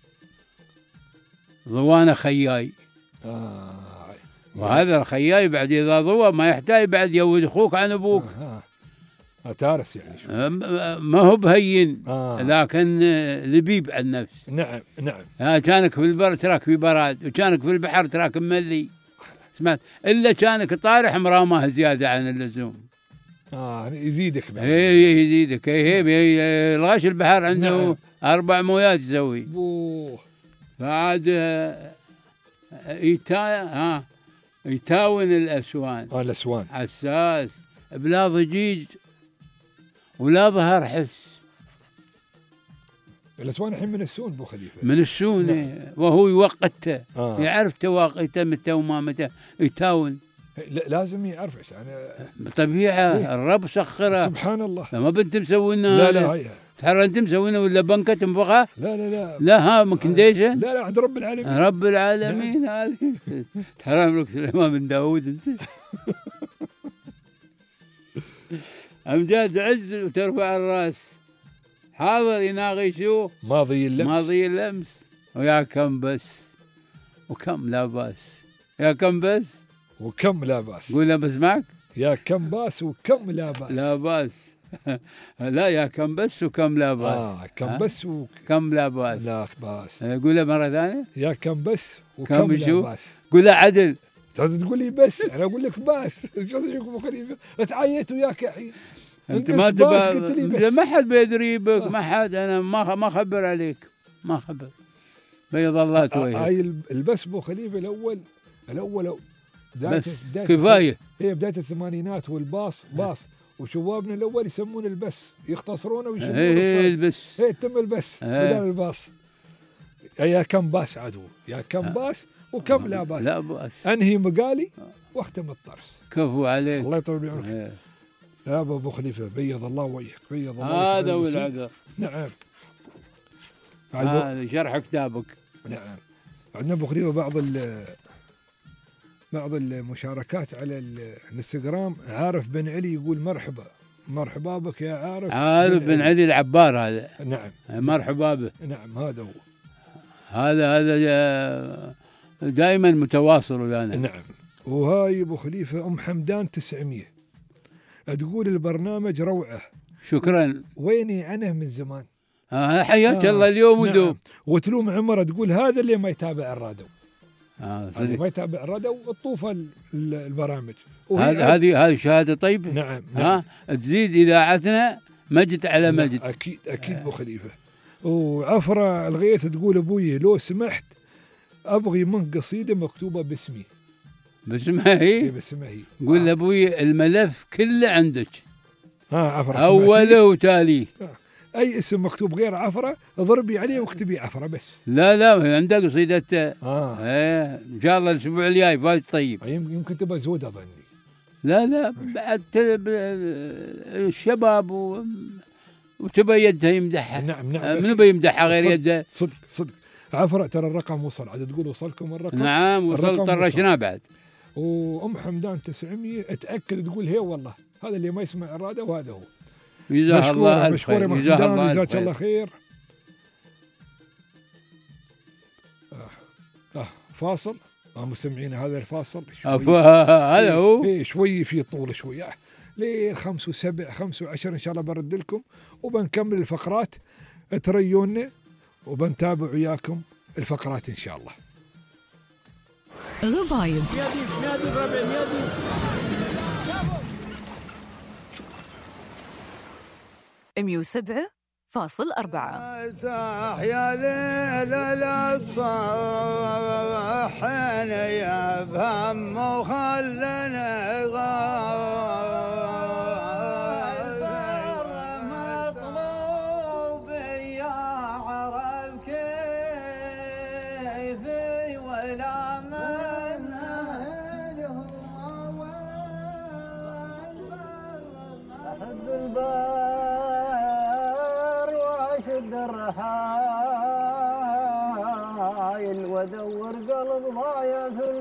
ضوانه خياي. آه. وهذا الخياي بعد اذا ضوى ما يحتاج بعد يود اخوك عن ابوك. آه. آه. تارس يعني شو. ما هو بهين. آه. لكن لبيب على النفس. نعم نعم. ها كانك في البر تراك في براد وكانك في البحر تراك مملي. سمعت الا كانك طارح مرامه زياده عن اللزوم. اه يزيدك بعد. اي يزيدك. اي هي الغاش البحر عنده نعم. اربع مويات يسوي. بوه. فعاد ايتايا ها يتاون الأسوان. آه الأسوان. حساس بلا ضجيج ولا ظهر حس. الأسوان الحين من السون بو خليفة. من السون. نعم. وهو يوقته. آه. يعرف تواقيته متى وما متى يتاون. لازم يعرف ايش يعني بطبيعه. إيه؟ الرب سخره سبحان الله. لما بنت مسوينا. لا لا هي ترى انت مسوينا ولا بنكه تنفخها؟ لا لا لا لا ها مكنديشه؟ لا لا عند رب العالمين. رب العالمين هذه. ترى لك سليمان بن داوود انت. امجاد عز وترفع الراس. حاضر يناغي شو؟ ماضي اللمس. ماضي اللمس. ويا كم بس وكم لا باس. يا كم بس وكم لا باس. قول لا بسمعك. يا كم باس وكم لا باس. لا باس. لا يا كم بس وكم لا باس. اه كم بس وكم لا باس. لا باس. قولها مرة ثانية. يا كم بس وكم لا باس. قولها عدل. تقول لي بس انا اقول لك باس. شو ابو خليفه؟ تعيت وياك الحين. انت ما تبى. ما حد بيدري بك. ما حد. انا ما ما خبر عليك. ما خبر. بيض الله توجهك. هاي البس ابو خليفه الاول الاول بداية كفايه. هي بدايه الثمانينات والباص باص وشبابنا الاول يسمون البس يختصرونه ويسمونه ايه البس. ايه تم البس بدال الباص. يا كم باس عدو. يا كم باس وكم لا باس. لا باس. انهي مقالي واختم الطرس. كفو عليك. الله يطول بعمرك. يا ابو خليفه بيض الله وجهك. بيض الله. هذا هو العذر. نعم. هذا شرح كتابك. نعم. عندنا ابو خليفه بعض ال بعض المشاركات على الانستغرام. عارف بن علي يقول مرحبا مرحبا بك يا عارف. عارف بن علي العبار هذا. نعم. مرحبا به. نعم هذا هو. هذا هذا دائما متواصل ويانا. نعم. وهاي ابو خليفه ام حمدان تسعمية تقول البرنامج روعه. شكرا. ويني عنه من زمان. آه حياك آه. الله اليوم ودوم. نعم. وتلوم عمره تقول هذا اللي ما يتابع الرادو. آه اللي ما يتابع الرادو الطوفه البرامج. هذه هذه هذه شهاده طيبه. نعم. ها آه. تزيد اذاعتنا مجد على مجد. نعم. اكيد اكيد ابو آه. خليفه. وعفره الغيث تقول ابوي لو سمحت ابغي من قصيده مكتوبه باسمي. باسمها هي؟ باسمها هي. قول آه. ابوي الملف كله عندك. ها عفره اوله وتاليه. آه. اي اسم مكتوب غير عفره ضربي عليه واكتبي عفره بس. لا لا عندك قصيدته. اه ايه ان شاء الله الاسبوع الجاي فايت طيب. يمكن تبقى زود اظني. لا لا بعد الشباب و... وتبى يدها يمدحها. نعم نعم. منو بيمدحها غير يدها؟ صدق صدق. عفره ترى الرقم وصل. عاد تقول وصلكم الرقم. نعم وصل. طرشناه بعد. وام حمدان تسعمية اتاكد تقول هي والله هذا اللي ما يسمع الرادة وهذا هو. جزاه الله الف خير. جزاه الله جزاك الله خير. آه. آه. فاصل. آه مستمعين هذا الفاصل هذا هو. ايه شوي في طول شوي آه. ليه خمس وسبع خمس وعشر ان شاء الله برد لكم وبنكمل الفقرات. تريونا وبنتابع وياكم الفقرات ان شاء الله. غضايب مية وسبعة فاصل أربعة. يا ليل لا تصحن يا بهم وخلنا غايب مطلوب يا عرب كيفي ولا من أحب البار واشد الرحايل وادور قلب ضايع في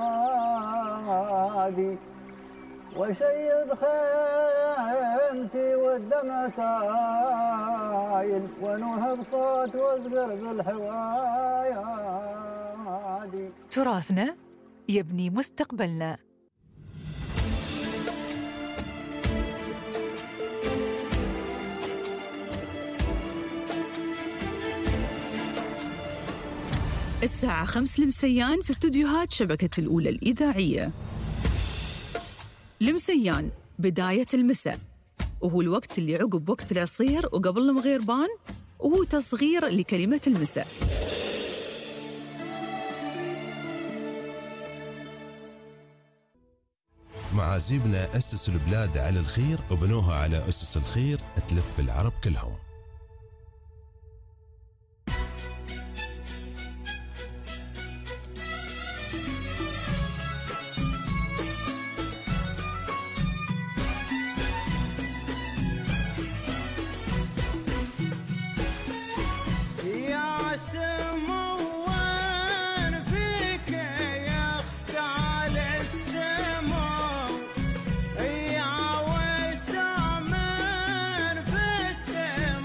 البوادي وشيد خيمتي والدمع سايل ونوه بصوت واصقر بالحوايادي. تراثنا يبني مستقبلنا. الساعة خمس لمسيان في استوديوهات شبكة الأولى الإذاعية. لمسيان بداية المساء، وهو الوقت اللي عقب وقت العصير وقبل المغيربان، وهو تصغير لكلمة المساء. معازيبنا أسسوا البلاد على الخير وبنوها على أسس الخير تلف العرب كلهم. يا وسام في السماء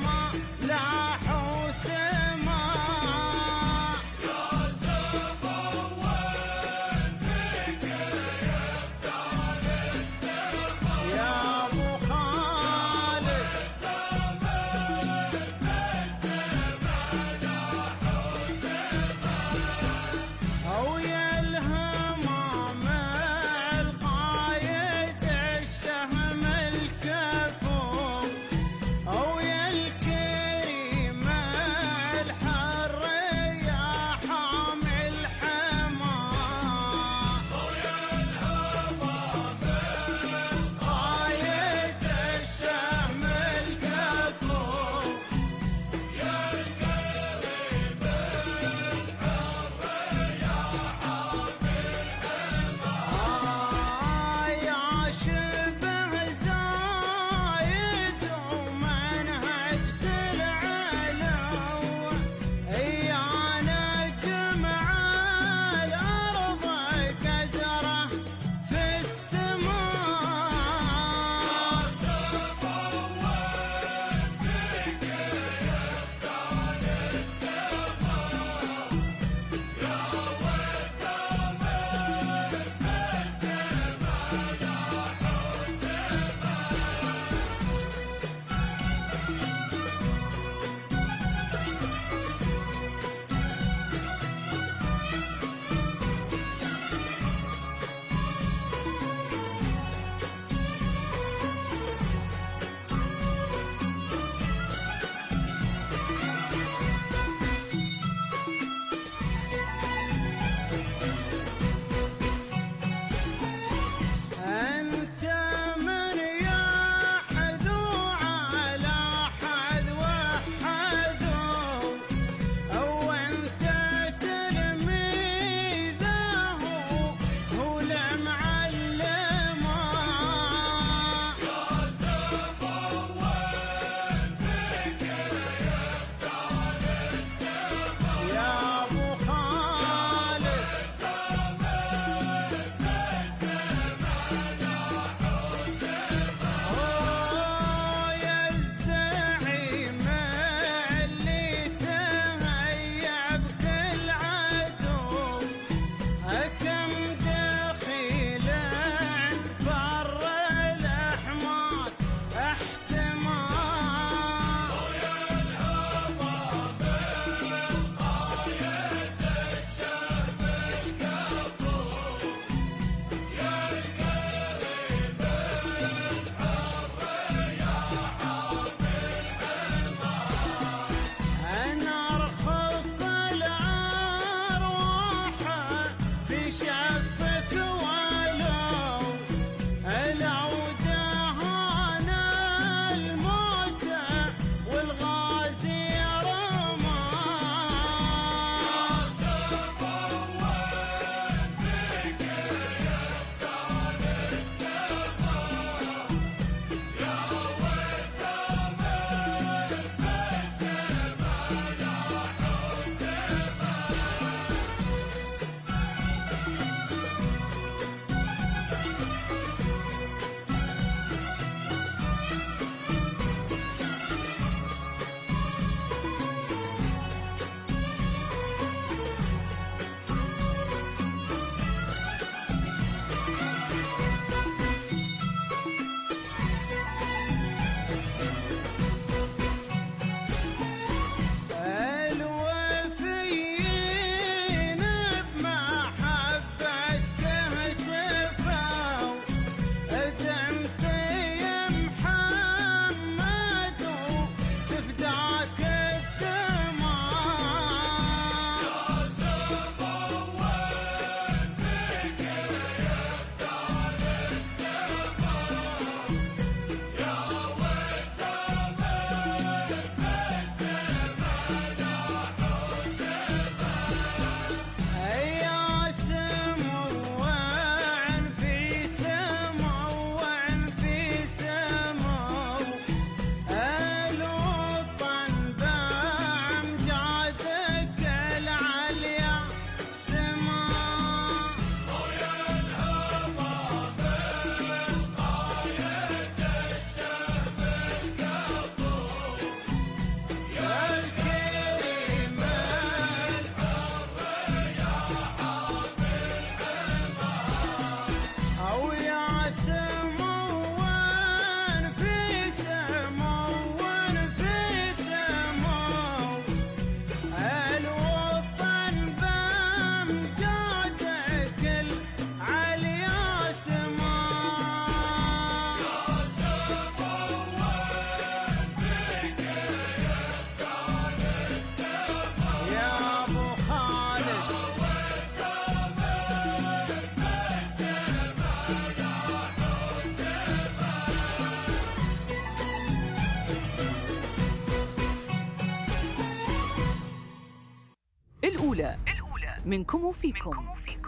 الأولى منكم وفيكم.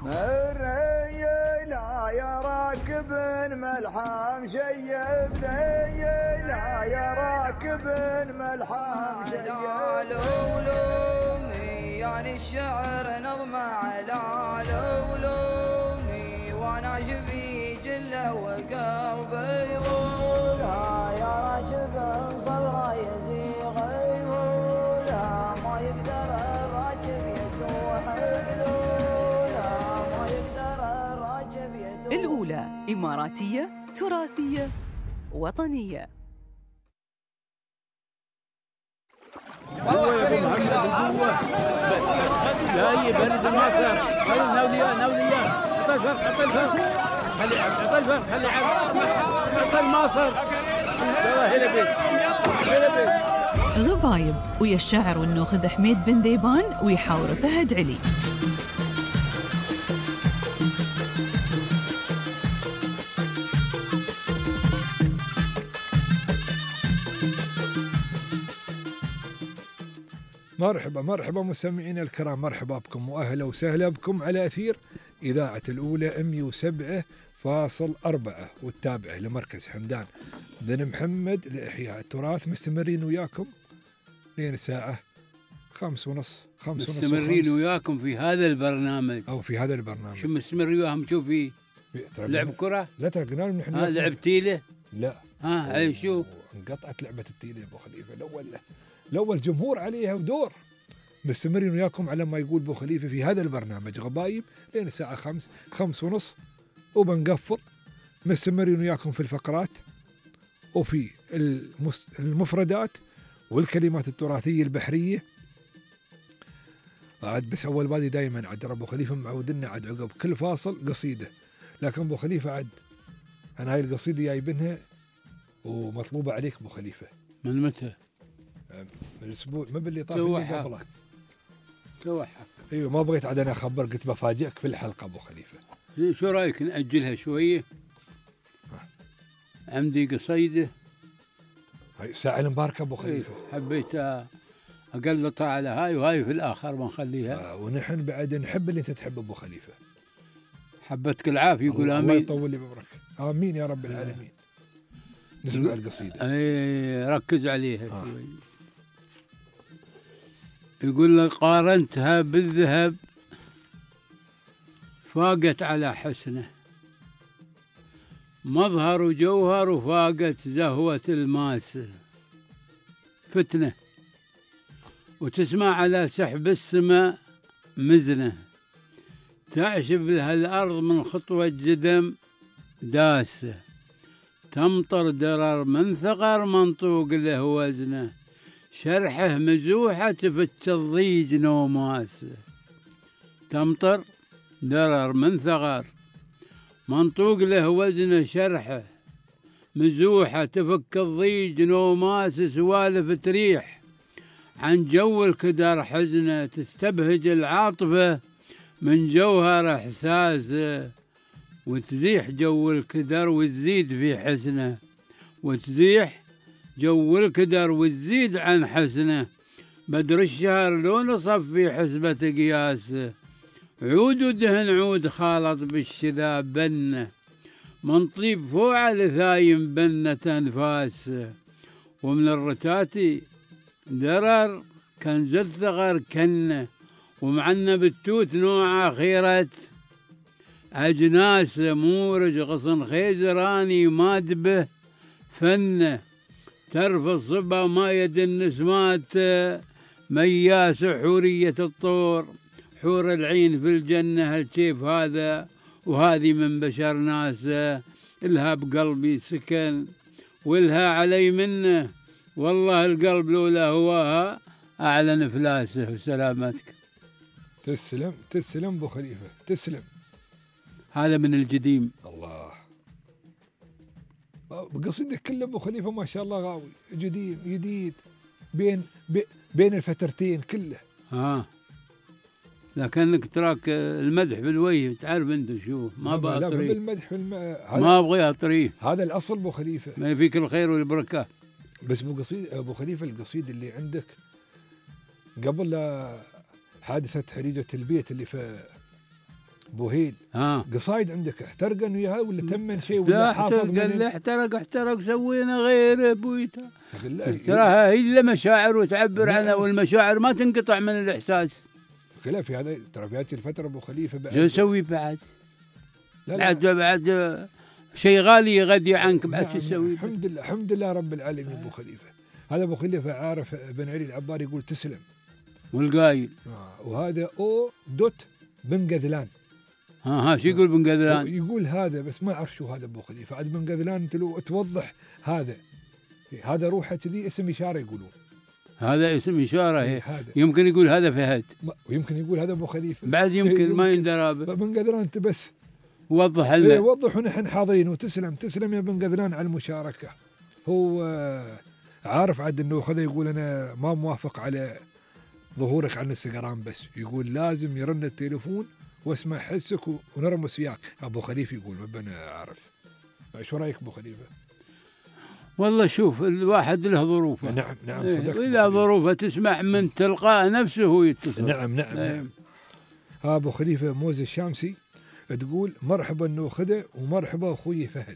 الريلا يا راكب ملحم شيب ذيلا يا راكب ملحم شيب لولومي يعني الشعر نظم على لولومي وانا شفي جله وقلبي يقولها يا راكب صدره يزيغ يقولها ما يقدر الراكب يتوح الأولى إماراتية تراثية وطنية. والله يا ابو محمد القوه جاي برد المصر. خلي ناولياه ناولياه عطى الفرق عطى الفرق خلي عطى الفرق خلي عطى المصر. يلا هلا بيك هلا بيك. غبايب ويا الشاعر والنوخذ حميد بن ديبان ويحاور فهد علي. مرحبا مرحبا مستمعينا الكرام، مرحبا بكم واهلا وسهلا بكم على اثير اذاعه الاولى مئة وسبعة فاصل أربعة والتابعه لمركز حمدان بن محمد لاحياء التراث. مستمرين وياكم لين الساعه خمس ونص خمس ونص مستمرين وياكم في هذا البرنامج او في هذا البرنامج. شو مستمر وياهم؟ شو في لعب كره؟ لا ترى قلنا لهم نحن ها لعب تيله؟ لا ها اي شو انقطعت لعبه التيله ابو خليفه. الاول الاول جمهور عليها ودور. مستمرين وياكم على ما يقول ابو خليفه في هذا البرنامج غبايب لين الساعه خمس خمس ونص وبنقفل. مستمرين وياكم في الفقرات وفي المفردات والكلمات التراثيه البحريه. عاد بس اول بادي دائما عاد ابو خليفه معودنا عاد عقب كل فاصل قصيده، لكن ابو خليفه عاد انا هاي القصيده جايبنها ومطلوبه عليك ابو خليفه. من متى؟ من الاسبوع ما باللي طاف اللي قبله. توحك. ايوه ما بغيت عاد انا اخبر، قلت بفاجئك في الحلقه ابو خليفه. شو رايك ناجلها شويه؟ عندي قصيده هاي ساعه المباركه ابو خليفه. حبيت اقلطها على هاي وهاي في الاخر بنخليها. آه ونحن بعد نحب اللي انت تحب ابو خليفه. حبتك العافيه يقول امين. الله يطول لي بعمرك. امين يا رب العالمين. نسمع القصيده. اي ركز عليها آه. شوي. يقول لك قارنتها بالذهب فاقت على حسنه، مظهر وجوهر وفاقت زهوة الماس. فتنة وتسمع على سحب السماء مزنة، تعشب لها الأرض من خطوة جدم داسة، تمطر درر من ثغر منطوق له وزنه، شرحه مزوحة تفت الضيج نوماس. تمطر درر من ثغر منطوق له وزنه، شرحه مزوحة تفك الضيج نوماس. سوالف تريح عن جو الكدر حزنه، تستبهج العاطفة من جوهر إحساسه، وتزيح جو الكدر وتزيد في حسنه، وتزيح جو الكدر وتزيد عن حسنه. بدر الشهر لو نصف في حسبة قياسه، عود ودهن عود خالط بالشذاب بنه، من طيب فوعة لثايم بنة أنفاس. ومن الرتاتي درر كنز الثغر كنه، ومعنا بالتوت نوع خيرة أجناس. مورج غصن خيزراني مادبه فنه، ترفض صبا ما يد النسمات مياس. حورية الطور حور العين في الجنة، هالكيف هذا وهذه من بشر ناس. إلها بقلبي سكن والها علي منه، والله القلب لولا هواها أعلن إفلاسه. وسلامتك. تسلم تسلم أبو خليفة تسلم. هذا من القديم. الله بقصيدك كله أبو خليفة ما شاء الله غاوي جديد جديد بين بين الفترتين كله. آه لكنك تراك المدح بالوجه، تعرف انت شو ما ابغى اطريه. لا بالمدح بالم... ما ابغى اطريه، هذا الاصل ابو خليفه. ما فيك الخير والبركه. بس ابو قصيد ابو خليفه القصيد اللي عندك قبل لا حادثة حريقة البيت اللي في بوهيل، ها قصايد عندك احترقن وياها ولا تمن شيء لا ولا حافظ؟ احترق، قال لي احترق احترق سوينا غير ابويتا. بالله تراها هي الا مشاعر وتعبر عنها، والمشاعر ما تنقطع من الاحساس. خلاف في هذا ترى في هذه الفترة ابو خليفة بعد شو نسوي بعد؟ لا لا. بعد بعد شيء غالي يغذي عنك، بعد نعم شو تسوي؟ الحمد لله الحمد لله رب العالمين ابو خليفة. هذا ابو خليفة عارف بن علي العبار يقول تسلم، والقايل آه. وهذا او دوت بن قذلان. ها ها شو يقول بن قذلان؟ يقول هذا بس ما اعرف شو هذا ابو خليفة. عاد بن قذلان انت لو توضح هذا هذا روحه كذي اسم اشاره يقولون. هذا اسم اشاره هي. هذا يمكن يقول هذا فهد، ويمكن يقول هذا ابو خليفة بعد يمكن, يمكن. ما يندرى به. بن قذلان انت بس وضح لنا. لنا. إيه وضح ونحن حاضرين. وتسلم تسلم يا بن قذلان على المشاركة. هو عارف عاد انه خذا يقول انا ما موافق على ظهورك على الانستغرام، بس يقول لازم يرن التليفون واسمع حسك ونرمس وياك. ابو خليفه يقول ما انا عارف. شو رايك ابو خليفه؟ والله شوف الواحد له ظروفه. نعم نعم إيه صدقت. واذا ظروفه تسمح من تلقاء نفسه هو يتصل. نعم نعم إيه. نعم. ها ابو خليفه موزة الشامسي تقول مرحبا نوخذه ومرحبا اخوي فهد.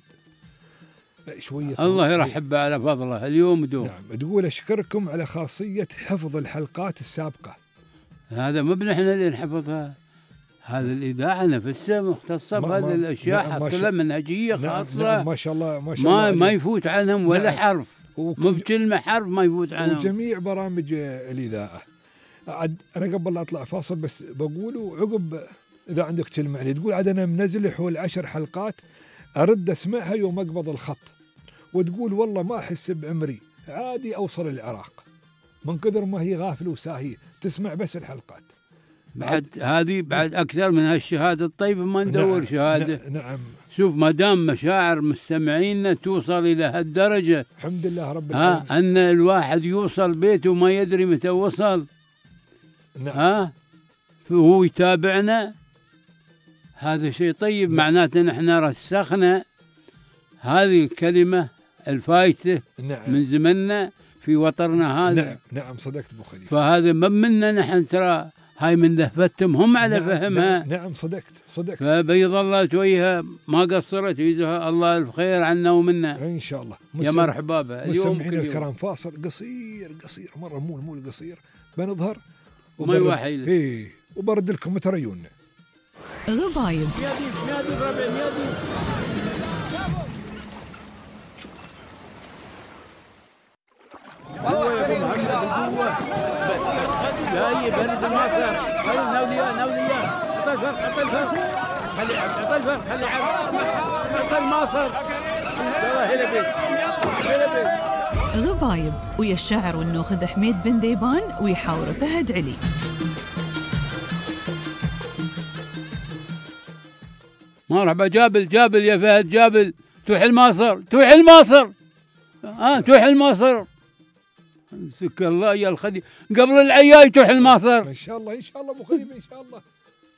شويه الله يرحب على فضله اليوم دوم. نعم تقول اشكركم على خاصيه حفظ الحلقات السابقه. هذا مو بنحن اللي نحفظها، هذا الإذاعة نفسها مختصة بهذه الأشياء، نعم حط لها منهجية خاصة. نعم ما شاء الله ما شاء ما الله ما يفوت عنهم ولا نعم. حرف، مو بكلمة حرف ما يفوت عنهم. وجميع برامج الإذاعة. عاد أنا قبل لا أطلع فاصل بس بقوله عقب إذا عندك كلمة عليه تقول عاد أنا منزل حول عشر حلقات أرد أسمعها يوم أقبض الخط، وتقول والله ما أحس بعمري عادي أوصل العراق من كثر ما هي غافلة وساهية تسمع بس الحلقات. بعد هذه بعد أكثر من هالشهادة الطيبة ما ندور. نعم شهادة. نعم. شوف ما دام مشاعر مستمعينا توصل إلى هالدرجة، الحمد لله رب العالمين. ها أن الواحد يوصل بيته وما يدري متى وصل. نعم. ها فهو يتابعنا، هذا شيء طيب. نعم. معناته نحن رسخنا هذه الكلمة الفايتة. نعم. من زمننا في وطننا هذا. نعم نعم صدقت ابو خليفة. فهذا ما منا نحن ترى هاي من ذهبتهم هم على نعم فهمها. نعم, نعم صدقت صدقت. فبيض الله تويها ما قصرت، يجزاها الله الخير عنا ومنا ان شاء الله. يا مرحبا بها. اليوم مستمعينا الكرام فاصل قصير قصير مره مو مو القصير بنظهر وما يوحيل. ايه وبرد لكم متى ريونا. غبايب جاي برد المصر. خلي ناوليا ناوليا عطى الفرق عطى الفرق خلي عطى الفرق خلي عطى المصر. يلا هلا بيك هلا بيك. غبايب ويا الشاعر والنوخذ حميد بن ذيبان ويحاور فهد علي. مرحبا. جابل جابل يا فهد جابل. توح الماصر توح الماصر ها آه توح الماصر. سك الله يا الخدي قبل العياي توح الماصر. ان شاء الله ان شاء الله ابو خليفه ان شاء الله.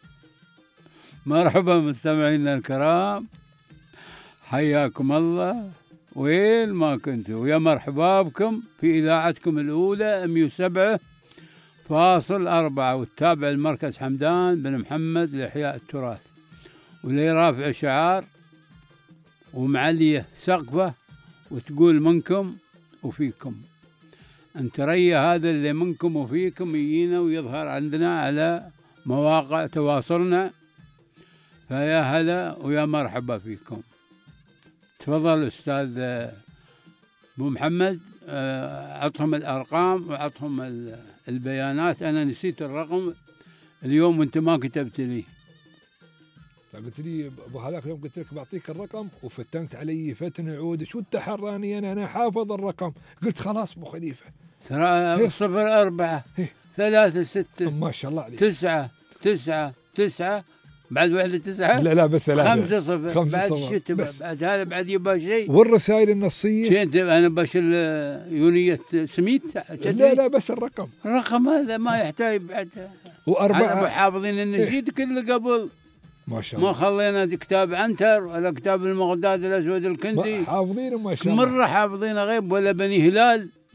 مرحبا مستمعينا الكرام، حياكم الله وين ما كنتوا. يا مرحبا بكم في اذاعتكم الاولى مئة وسبعة فاصل أربعة، وتتابع المركز حمدان بن محمد لاحياء التراث، واللي رافع شعار ومعليه سقفه وتقول منكم وفيكم. انت ري هذا اللي منكم وفيكم يجينا ويظهر عندنا على مواقع تواصلنا، فيا هلا ويا مرحبا فيكم. تفضل استاذ ابو محمد، عطهم الارقام وعطهم البيانات. انا نسيت الرقم اليوم وانت ما كتبت لي. قلت لي ابو هذاك اليوم قلت لك بعطيك الرقم وفتنت علي فتن عود. شو التحراني انا انا حافظ الرقم. قلت خلاص ابو خليفه ترى صفر أربعة ثلاثة ستة ما شاء الله عليك تسعة تسعة تسعة بعد واحدة تسعة لا لا بس ثلاثة خمسة صفر خمسة بعد صفر الشتاء بعد هذا بعد يبقى شيء. والرسائل النصية شيء أنا بشر يونية سميت. لا لا بس الرقم الرقم هذا ما يحتاج بعد. وأربعة حافظين النشيد كله قبل ما شاء الله. ما خلينا كتاب عنتر ولا كتاب المغداد الأسود الكندي حافظين ما شاء الله. مرة حافظين غيب ولا بني هلال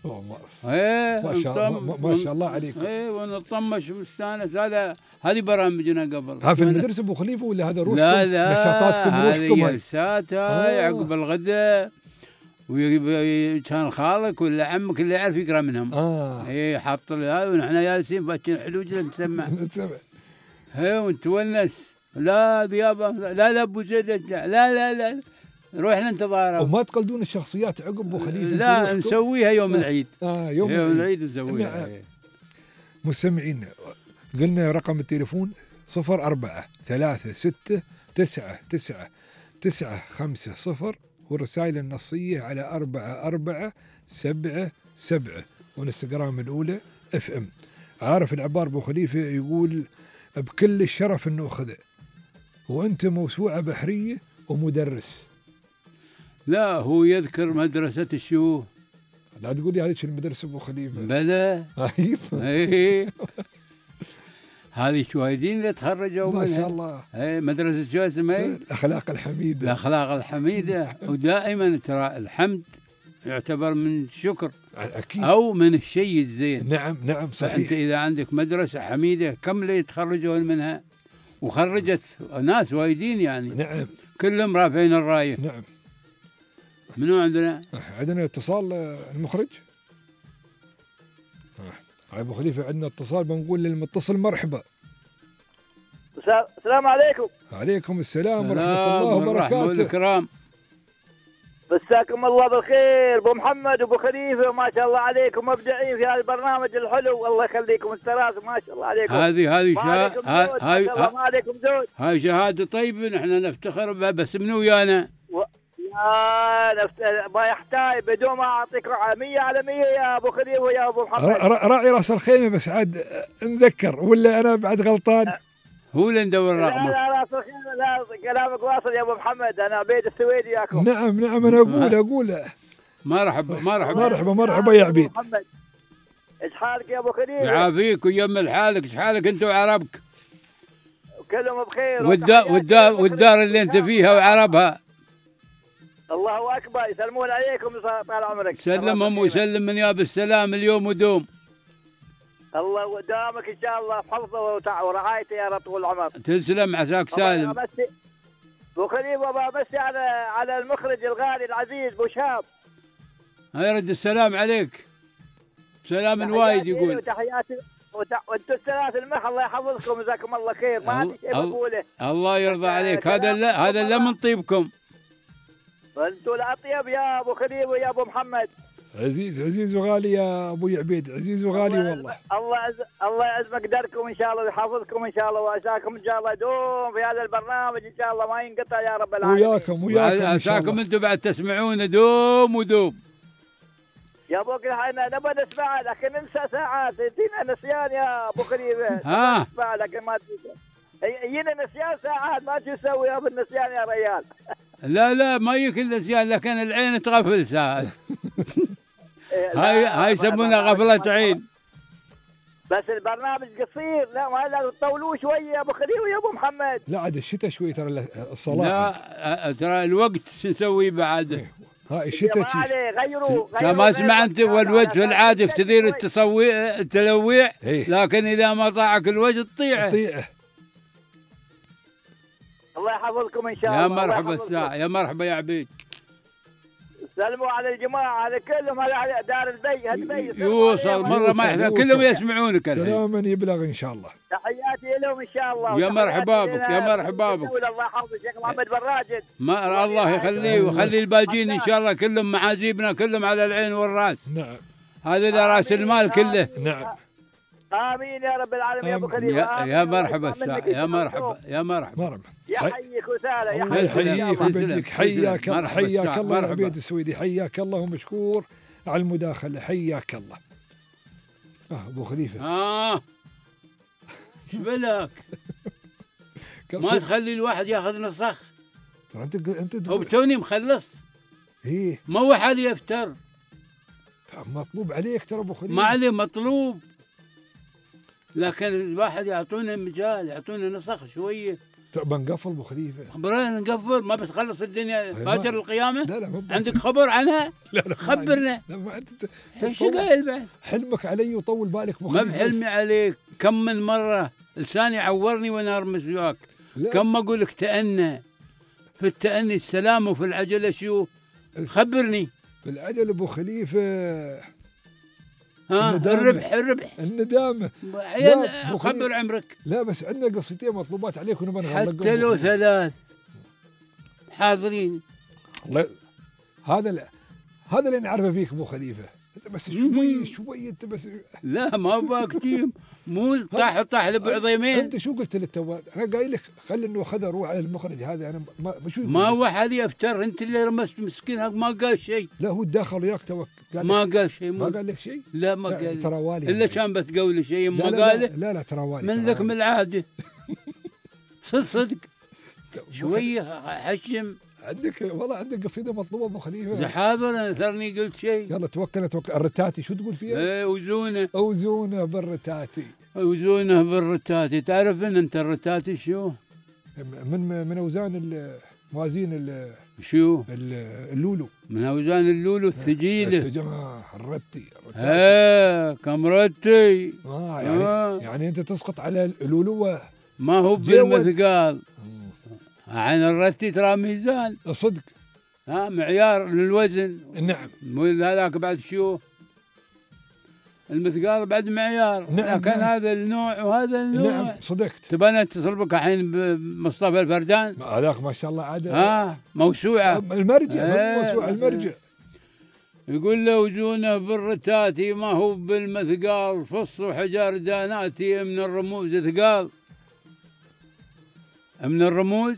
ايه ما شاء الله ما, ما شاء الله عليكم. ايه ونطمش ونستانس. هذا هذه برامجنا قبل. ها في المدرسه ابو خليفه ولا هذا روحكم؟ لا لا نشاطاتكم روحكم؟ هذه جلسات هاي عقب الغداء، وكان خالك ولا عمك اللي يعرف يقرا منهم. اه ايه حاط هذا ونحن جالسين فاتشين حلوج نسمع. نسمع. ايه ونتونس. لا ضيافه لا لا ابو زيد لا لا لا نروح ننتظر. وما تقلدون الشخصيات عقب ابو خليفه؟ لا نسويها يوم العيد. اه يوم, يوم العيد, العيد نسويها. نعم. مستمعين قلنا رقم التليفون صفر أربعة ثلاثة ستة تسعة تسعة تسعة خمسة صفر، والرسائل النصية على أربعة أربعة سبعة سبعة، والانستغرام الأولى اف ام. عارف العبار أبو خليفة يقول بكل الشرف إنه أخذه، وأنت موسوعة بحرية ومدرس. لا هو يذكر مدرسة الشيوخ. لا تقول لي هذه المدرسة أبو خليفة. بلى. ايه هذه شوهدين اللي تخرجوا ما منها. شاء الله. ايه مدرسة شو اسمها؟ الأخلاق الحميدة. الأخلاق الحميدة. ودائما ترى الحمد يعتبر من الشكر أكيد، أو من الشيء الزين. نعم نعم صحيح. فأنت إذا عندك مدرسة حميدة كم اللي يتخرجون منها، وخرجت ناس وايدين يعني. نعم كلهم رافعين الراية. نعم. منو عندنا؟ عندنا اتصال المخرج. آه. أبو خليفة عندنا اتصال، بنقول للمتصل مرحبا. السلام عليكم. وعليكم السلام ورحمة الله وبركاته. والإكرام. مساكم الله بالخير ابو محمد وابو خليفه، ما شاء الله عليكم مبدعين في هذا البرنامج الحلو، الله يخليكم التراث ما شاء الله عليكم. هذه هذه شهاده هاي ما عليكم زود. هاي شهاده طيبه نحن نفتخر بها، بس منو ويانا؟ و... يا نفت... ما يحتاج بدون ما اعطيكم مية على مية يا ابو خليفه ويا ابو محمد. راعي راس الخيمه بس عاد نذكر ولا انا بعد غلطان؟ هو اللي ندور لا رقمه. لا راس الخيمه لا، كلامك واصل يا ابو محمد. انا عبيد السويدي ياكم. نعم نعم انا اقول اقول مرحبا مرحبا مرحبا مرحبا يا عبيد. محمد ايش حالك يا ابو خليفه؟ يعافيك ويمل حالك. ايش حالك انت وعربك؟ كلهم بخير. والدار والدار والدار اللي انت فيها وعربها. الله اكبر. يسلمون عليكم طال عمرك. سلمهم وسلم من يا بالسلام اليوم ودوم. الله ودامك ان شاء الله بحفظه ورعايته يا رب طول العمر. تسلم عساك سالم. ابو خليفه بمسي على على المخرج الغالي العزيز ابو شهاب. يرد السلام عليك. سلام وايد يقول. وتحياتي وانتم الثلاث المح، الله يحفظكم جزاكم الله خير. ما عندي شيء بقوله. الله يرضى عليك. هذا لا هذا لا من طيبكم. انتم الاطيب يا ابو خليفه ويا ابو محمد. عزيز عزيز وغالي يا ابو عبيد، عزيز وغالي الله والله. الله عز الله يعز مقدركم ان شاء الله ويحفظكم ان شاء الله، وعساكم ان شاء الله دوم في هذا البرنامج ان شاء الله ما ينقطع يا رب العالمين. وياكم وياكم عساكم انتم بعد تسمعون دوم ودوم. يا ابو احنا نبغى نسمع لكن ننسى ساعات، يجينا نسيان يا ابو خليفه. ها نسمع لكن ما يجينا نسيان ساعات، ما تسوي يا بالنسيان يا ريال. لا لا ما يكل نسيان، لكن العين تغفل ساعات. هاي هاي يسمونها غفلة عين. بس البرنامج قصير، لا ما لا تطولوه شويه يا ابو خليل ويا ابو محمد. لا عاد الشتاء شوي ترى الصلاة. لا ترى الوقت شو نسوي بعد؟ هاي الشتاء غيروا غيروا ما سمعت والوجه في العاده كثير التصويع التلويع، لكن اذا ما طاعك الوجه تطيعه. تطيعه. الله يحفظكم ان شاء الله. يا مرحبا الساعة، يا مرحبا يا عبيد. سلموا على الجماعة على كلهم على دار البي هالبي. يوصل مرة ما يحتاج كلهم يسمعونك الحين. سلاما يبلغ إن شاء الله. تحياتي لهم إن شاء الله. يا مرحبا بك يا مرحبا بك. الله يحفظ الشيخ محمد بن راشد. ما الله يخليه ويخلي الباجين إن شاء الله كلهم معازيبنا كلهم على العين والرأس. نعم. هذا ده رأس المال كله. نعم. آمين يا رب العالمين يا أبو خليل. يا, يا مرحبا الساعة، يا مرحبا يا مرحبا. مرحبا. يحييك وسهلا. يحييك ويبارك. حياك الله حياك الله يا عبيد السويدي، حياك الله ومشكور على المداخلة، حياك الله. اه ابو خليفة. اه ايش بلك؟ ما تخلي الواحد ياخذ نسخ. ترى انت انت هو توني مخلص. ايه ما هو حد يفتر. مطلوب عليك ترى ابو خليفة. ما عليه مطلوب، لكن الواحد يعطونا مجال، يعطونا نسخ شويه بنقفل ابو خليفه. خبرنا نقفل ما بتخلص الدنيا باكر القيامه. لا لا ما عندك خبر عنها؟ لا لا خبرنا. لا ما انت شو قايل بعد؟ حلمك علي وطول بالك ابو ما خليفه. بحلمي عليك، كم من مره لساني عورني وانا ارمس وياك، كم ما اقول لك تأنى. في التأني السلام وفي العجله شو؟ خبرني. في العجل ابو خليفه ها الندامة. الربح الربح الندامه. عيال خبر عمرك. لا بس عندنا قصتين مطلوبات عليك ونبغى نغلقهم. حتى لو ثلاث حاضرين. الله هذا لا. هذا اللي نعرفه فيك ابو خليفه. بس شوي شوي انت بس. لا ما باكتيم مو طاح طاح لبعضيمين. انت شو قلت للتوال؟ انا قايل لك خلي انه خذ روح على المخرج هذا. انا ما شو ما هو حد يفتر، انت اللي رمست مسكين هاك ما قال شيء. لا هو داخل وياك توك. ما قال شيء. ما قال لك شيء؟ لا ما قال. ترى والي الا كان بتقول شيء ما لا قاله. لا, لا لا ترى والي. من لك من العاده. صدق صدق شويه حشم. عندك والله عندك قصيده مطلوبه ابو خليفه. حاضر انا ثرني قلت شيء. يلا توكل توكل. الرتاتي شو تقول فيها؟ ايه وزونه. اوزونه بالرتاتي. اوزونه بالرتاتي. تعرف ان انت الرتاتي شو؟ من من اوزان موازين شو؟ اللولو. من اوزان اللولو الثقيله. الثقيله الرتي. اه كم رتي. اه يعني آه. يعني انت تسقط على اللولوه. ما هو بالمثقال. عن الرتي ترى ميزان. صدق. ها معيار للوزن. نعم. مو هذاك بعد شو؟ المثقال بعد معيار. نعم. لكن نعم. هذا النوع وهذا النوع. نعم صدقت. تبى انا اتصل بك الحين بمصطفى الفردان. هذاك ما شاء الله عاد. ها موسوعه. المرجع آه. موسوعه المرجع. يقول له وزونه بالرتاتي ما هو بالمثقال، فص وحجار داناتي من الرموز ثقال. من الرموز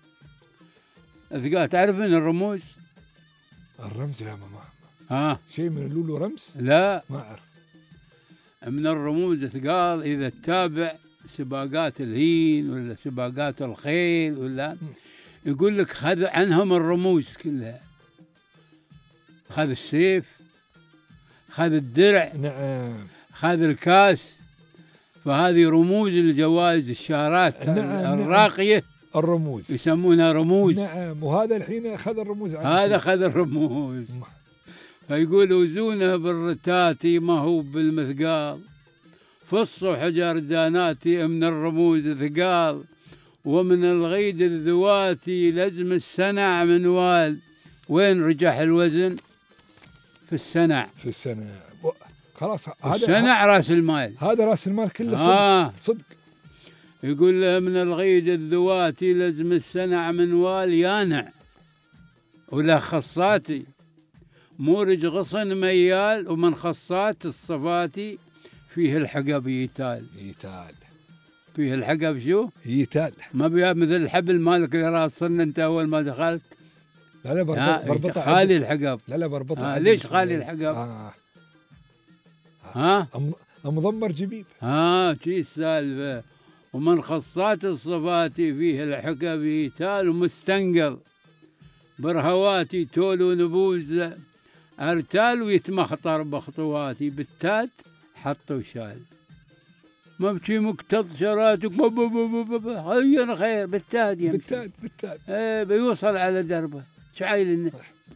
ثقال. تعرف من الرموز؟ الرمز لا ما ما ها شيء من اللولو رمز؟ لا ما اعرف. من الرموز ثقال اذا تتابع سباقات الهين ولا سباقات الخيل ولا يقول لك خذ عنهم الرموز كلها. خذ السيف، خذ الدرع، نعم، خذ الكاس. فهذه رموز الجوائز الشارات نعم الراقية. نعم. الرموز يسمونها رموز. نعم. وهذا الحين أخذ الرموز. هذا أخذ الرموز. فيقول وزونه بالرتاتي ما هو بالمثقال، فصوا حجر داناتي من الرموز ثقال، ومن الغيد الذواتي لزم السنع منوال. وين رجح الوزن؟ في السنع. في السنع. خلاص هذا السنع راس المال. هذا راس المال كله. آه. صدق. صدق. يقول له من الغيد الذواتي لزم السنع منوال يانع، ولا خصاتي مورج غصن ميال، ومن خصات الصفاتي فيه الحقب يتال. يتال. فيه الحقب شو؟ يتال. ما بيها مثل الحبل مالك اللي راصن انت اول ما دخلت. لا لا بربط بربطها خالي الحقب. لا لا بربطها. آه ليش خالي الحقب؟ آه. ها؟ مضمر جبيب. ها شي السالفه. ومن خصات الصفات فيه الحقب يتال، ومستنقل برهواتي تول ونبوز ارتال، ويتمخطر بخطواتي بالتات حطوا شال. ما بشي مكتظ شراتك هيا خير بالتاد يمشي. بالتاد بالتاد. ايه بيوصل على دربه شعيل.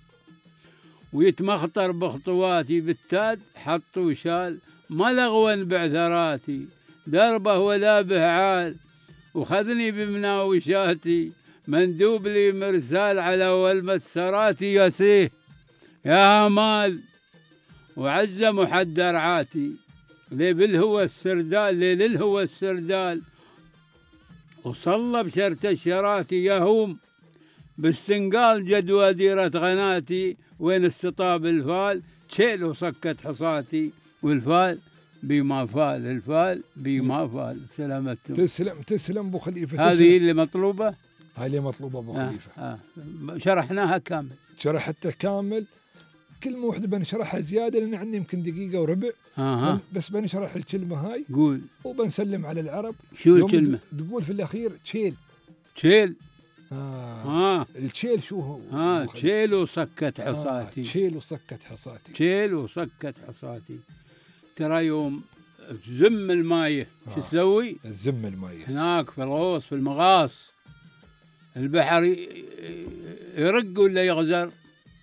ويتمخطر بخطواتي بالتاد حطوا شال، ما لغوا بعثراتي دربه ولا بهعال، وخذني بمناوشاتي مندوب لي مرسال على ولمة سراتي. يسيه يا مال وعز محد رعاتي، لي بالهوى السردال لي للهوى السردال، وصلى بشرت الشراتي يهوم باستنقال جدوى ديرة غناتي. وين استطاب الفال شيل وسكت حصاتي، والفال بما فال الفال بما فال. سلامتكم. تسلم تسلم ابو خليفه. هذه اللي مطلوبه. هذه اللي مطلوبه ابو خليفه. آه آه. شرحناها كامل. شرحتها كامل. كلمه واحده بنشرحها زياده لان عندي يمكن دقيقه وربع. آه. بس بنشرح الكلمه هاي. قول. وبنسلم على العرب. شو الكلمه؟ تقول في الاخير تشيل. تشيل. آه. آه. التشيل شو هو؟ ها آه. تشيل وسكت حصاتي. آه. تشيل وسكت حصاتي. تشيل وسكت حصاتي. ترى يوم تزم المايه آه. شو تسوي؟ تزم المايه هناك في الغوص في المغاص. البحر يرق ولا يغزر؟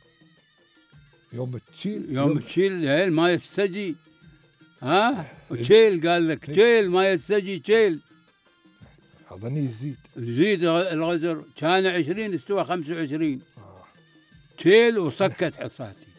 يوم تشيل يوم تشيل الماء السجي. ها وتشيل قال لك تشيل ماء السجي تشيل. أظني يزيد يزيد الغزر. كان عشرين استوى خمسة وعشرين. تشيل وسكت حصاتي.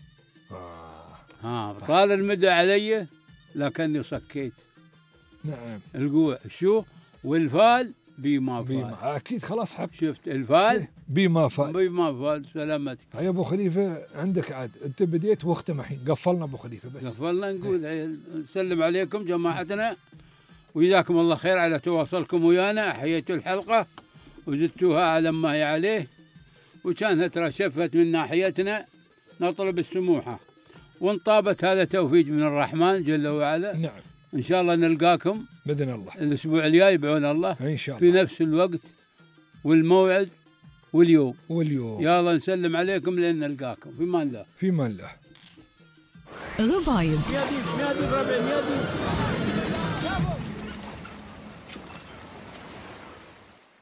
ها طال المدى علي لكني سكيت. نعم. القوع شو والفال بما فال. بيما اكيد خلاص حب. شفت الفال بما فال. بما فال. سلامتك. يا ابو خليفه عندك عاد انت بديت واختم الحين قفلنا ابو خليفه بس. قفلنا نقول عيل نسلم عليكم جماعتنا وجزاكم الله خير على تواصلكم ويانا. احييتوا الحلقه وزدتوها على ما هي عليه وكانها ترى شفت من ناحيتنا. نطلب السموحه وان طابت هذا توفيق من الرحمن جل وعلا. نعم. ان شاء الله نلقاكم باذن الله الاسبوع الجاي بعون الله ان شاء الله في نفس الوقت والموعد واليوم. واليوم يلا نسلم عليكم لين نلقاكم في مان الله. في مان الله. غبايب يا دي يا دي ربع يا دي